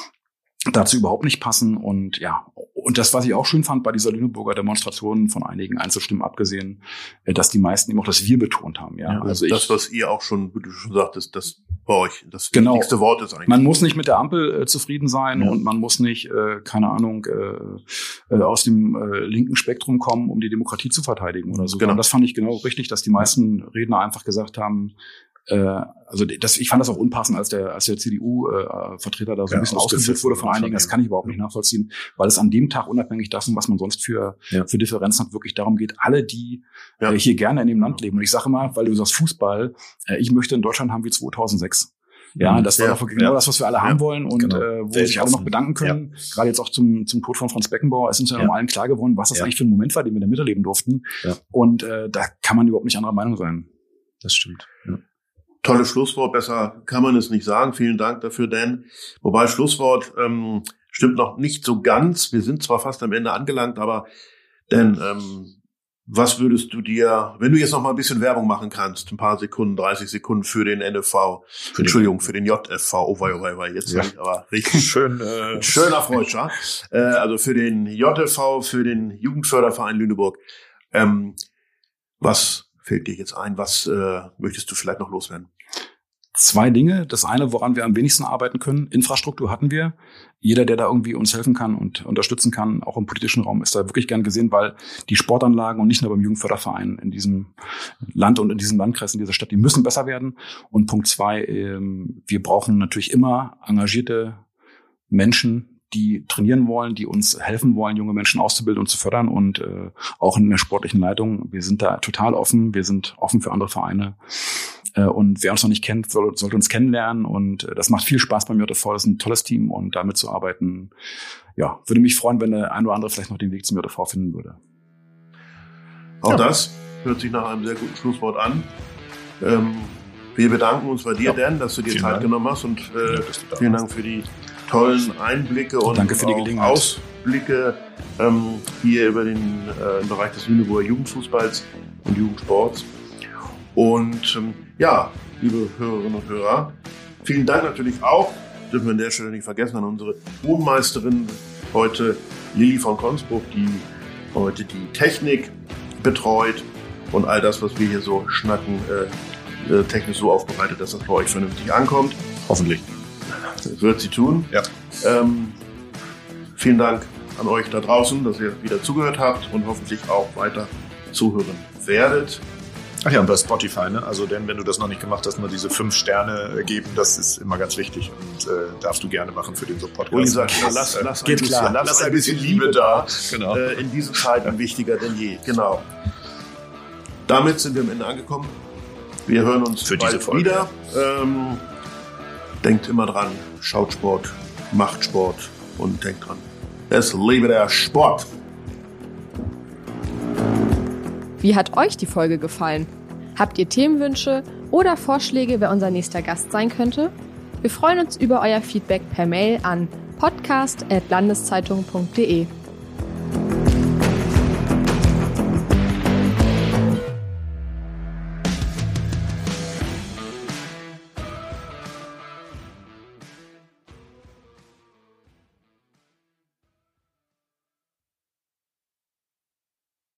dazu überhaupt nicht passen. Und ja, und das, was ich auch schön fand bei dieser Lüneburger Demonstration, von einigen Einzelstimmen abgesehen, äh, dass die meisten eben auch das Wir betont haben. Ja, Ja, also das, ich, was ihr auch schon, wie du schon sagtest, das bei euch das Genau. wichtigste Wort ist eigentlich. man muss nicht mit der Ampel äh, zufrieden sein Ja. und man muss nicht, äh, keine Ahnung, äh, äh, aus dem äh, linken Spektrum kommen, um die Demokratie zu verteidigen oder so. Genau. Und das fand ich genau richtig, dass die meisten Redner einfach gesagt haben, äh, also das, ich fand das auch unpassend, als der, als der C D U-Vertreter da so Ja, ein bisschen ausgeführt wurde von ausgepfiffen einigen. Das wurde kann ich überhaupt nicht nachvollziehen, weil es an dem Tag unabhängig davon, was man sonst für, Ja. für Differenzen hat, wirklich darum geht, alle, die Ja. äh, hier gerne in dem Land leben. Und ich sage mal, weil du sagst Fußball, äh, ich möchte in Deutschland haben wie zweitausendsechs. Ja, das war ja, doch genau ja. das, was wir alle haben Ja, wollen und genau. äh, wo Sehr sich alle noch offen. bedanken können. Ja. Gerade jetzt auch zum zum Tod von Franz Beckenbauer ist uns ja, ja. noch allen klar geworden, was das ja. eigentlich für ein Moment war, den wir da miterleben durften. Ja. Und äh, da kann man überhaupt nicht anderer Meinung sein. Das stimmt. Ja. Tolles Schlusswort, besser kann man es nicht sagen. Vielen Dank dafür, Dan. Wobei Schlusswort ähm, stimmt noch nicht so ganz. Wir sind zwar fast am Ende angelangt, aber Dan, ähm, was würdest du dir, wenn du jetzt noch mal ein bisschen Werbung machen kannst, ein paar Sekunden, dreißig Sekunden für den N F V, für Entschuldigung, für den J F V, oh wei, oh wei, oh wei, jetzt ja. ich aber richtig schön, äh, schöner Freudscher, äh, also für den J F V, für den Jugendförderverein Lüneburg. Ähm, was fällt dir jetzt ein? Was äh, möchtest du vielleicht noch loswerden? Zwei Dinge. Das eine, woran wir am wenigsten arbeiten können, Infrastruktur hatten wir. Jeder, der da irgendwie uns helfen kann und unterstützen kann, auch im politischen Raum, ist da wirklich gern gesehen, weil die Sportanlagen und nicht nur beim Jugendförderverein in diesem Land und in diesem Landkreis, in dieser Stadt, die müssen besser werden. Und Punkt zwei, wir brauchen natürlich immer engagierte Menschen, die trainieren wollen, die uns helfen wollen, junge Menschen auszubilden und zu fördern und äh, auch in der sportlichen Leitung. Wir sind da total offen. Wir sind offen für andere Vereine. Äh, und wer uns noch nicht kennt, soll, sollte uns kennenlernen. Und äh, das macht viel Spaß beim J F V. Das ist ein tolles Team und damit zu arbeiten, ja, würde mich freuen, wenn der ein oder andere vielleicht noch den Weg zum J F V finden würde. Auch ja. Das hört sich nach einem sehr guten Schlusswort an. Ähm, wir bedanken uns bei dir, ja. Dan, dass du dir vielen Zeit Dank. genommen hast und äh, ja, vielen Dank für die tollen Einblicke und Danke für die auch Ausblicke ähm, hier über den äh, im Bereich des Lüneburger Jugendfußballs und Jugendsports. Und ähm, ja, liebe Hörerinnen und Hörer, vielen Dank natürlich auch, dürfen wir an der Stelle nicht vergessen, an unsere Tonmeisterin heute, Lilly von Konsbruch, die heute die Technik betreut und all das, was wir hier so schnacken, äh, äh, technisch so aufbereitet, dass das bei euch vernünftig ankommt. Hoffentlich. Das wird sie tun. Ja. Ähm, vielen Dank an euch da draußen, dass ihr wieder zugehört habt und hoffentlich auch weiter zuhören werdet. Ach ja, und bei Spotify, ne? Also denn wenn du das noch nicht gemacht hast, mal diese fünf Sterne geben, das ist immer ganz wichtig und äh, darfst du gerne machen für den so Podcast. Und gesagt, lass, lass, lass, Geht ein, klar. bisschen, lass, lass ein bisschen Liebe da. Genau. Äh, in diesen Zeiten wichtiger denn je. Genau. Damit sind wir am Ende angekommen. Wir hören uns für bald diese Folge wieder. Ähm, denkt immer dran, schaut Sport, macht Sport und denkt dran, es lebe der Sport. Wie hat euch die Folge gefallen? Habt ihr Themenwünsche oder Vorschläge, wer unser nächster Gast sein könnte? Wir freuen uns über euer Feedback per Mail an podcast at landeszeitung punkt de.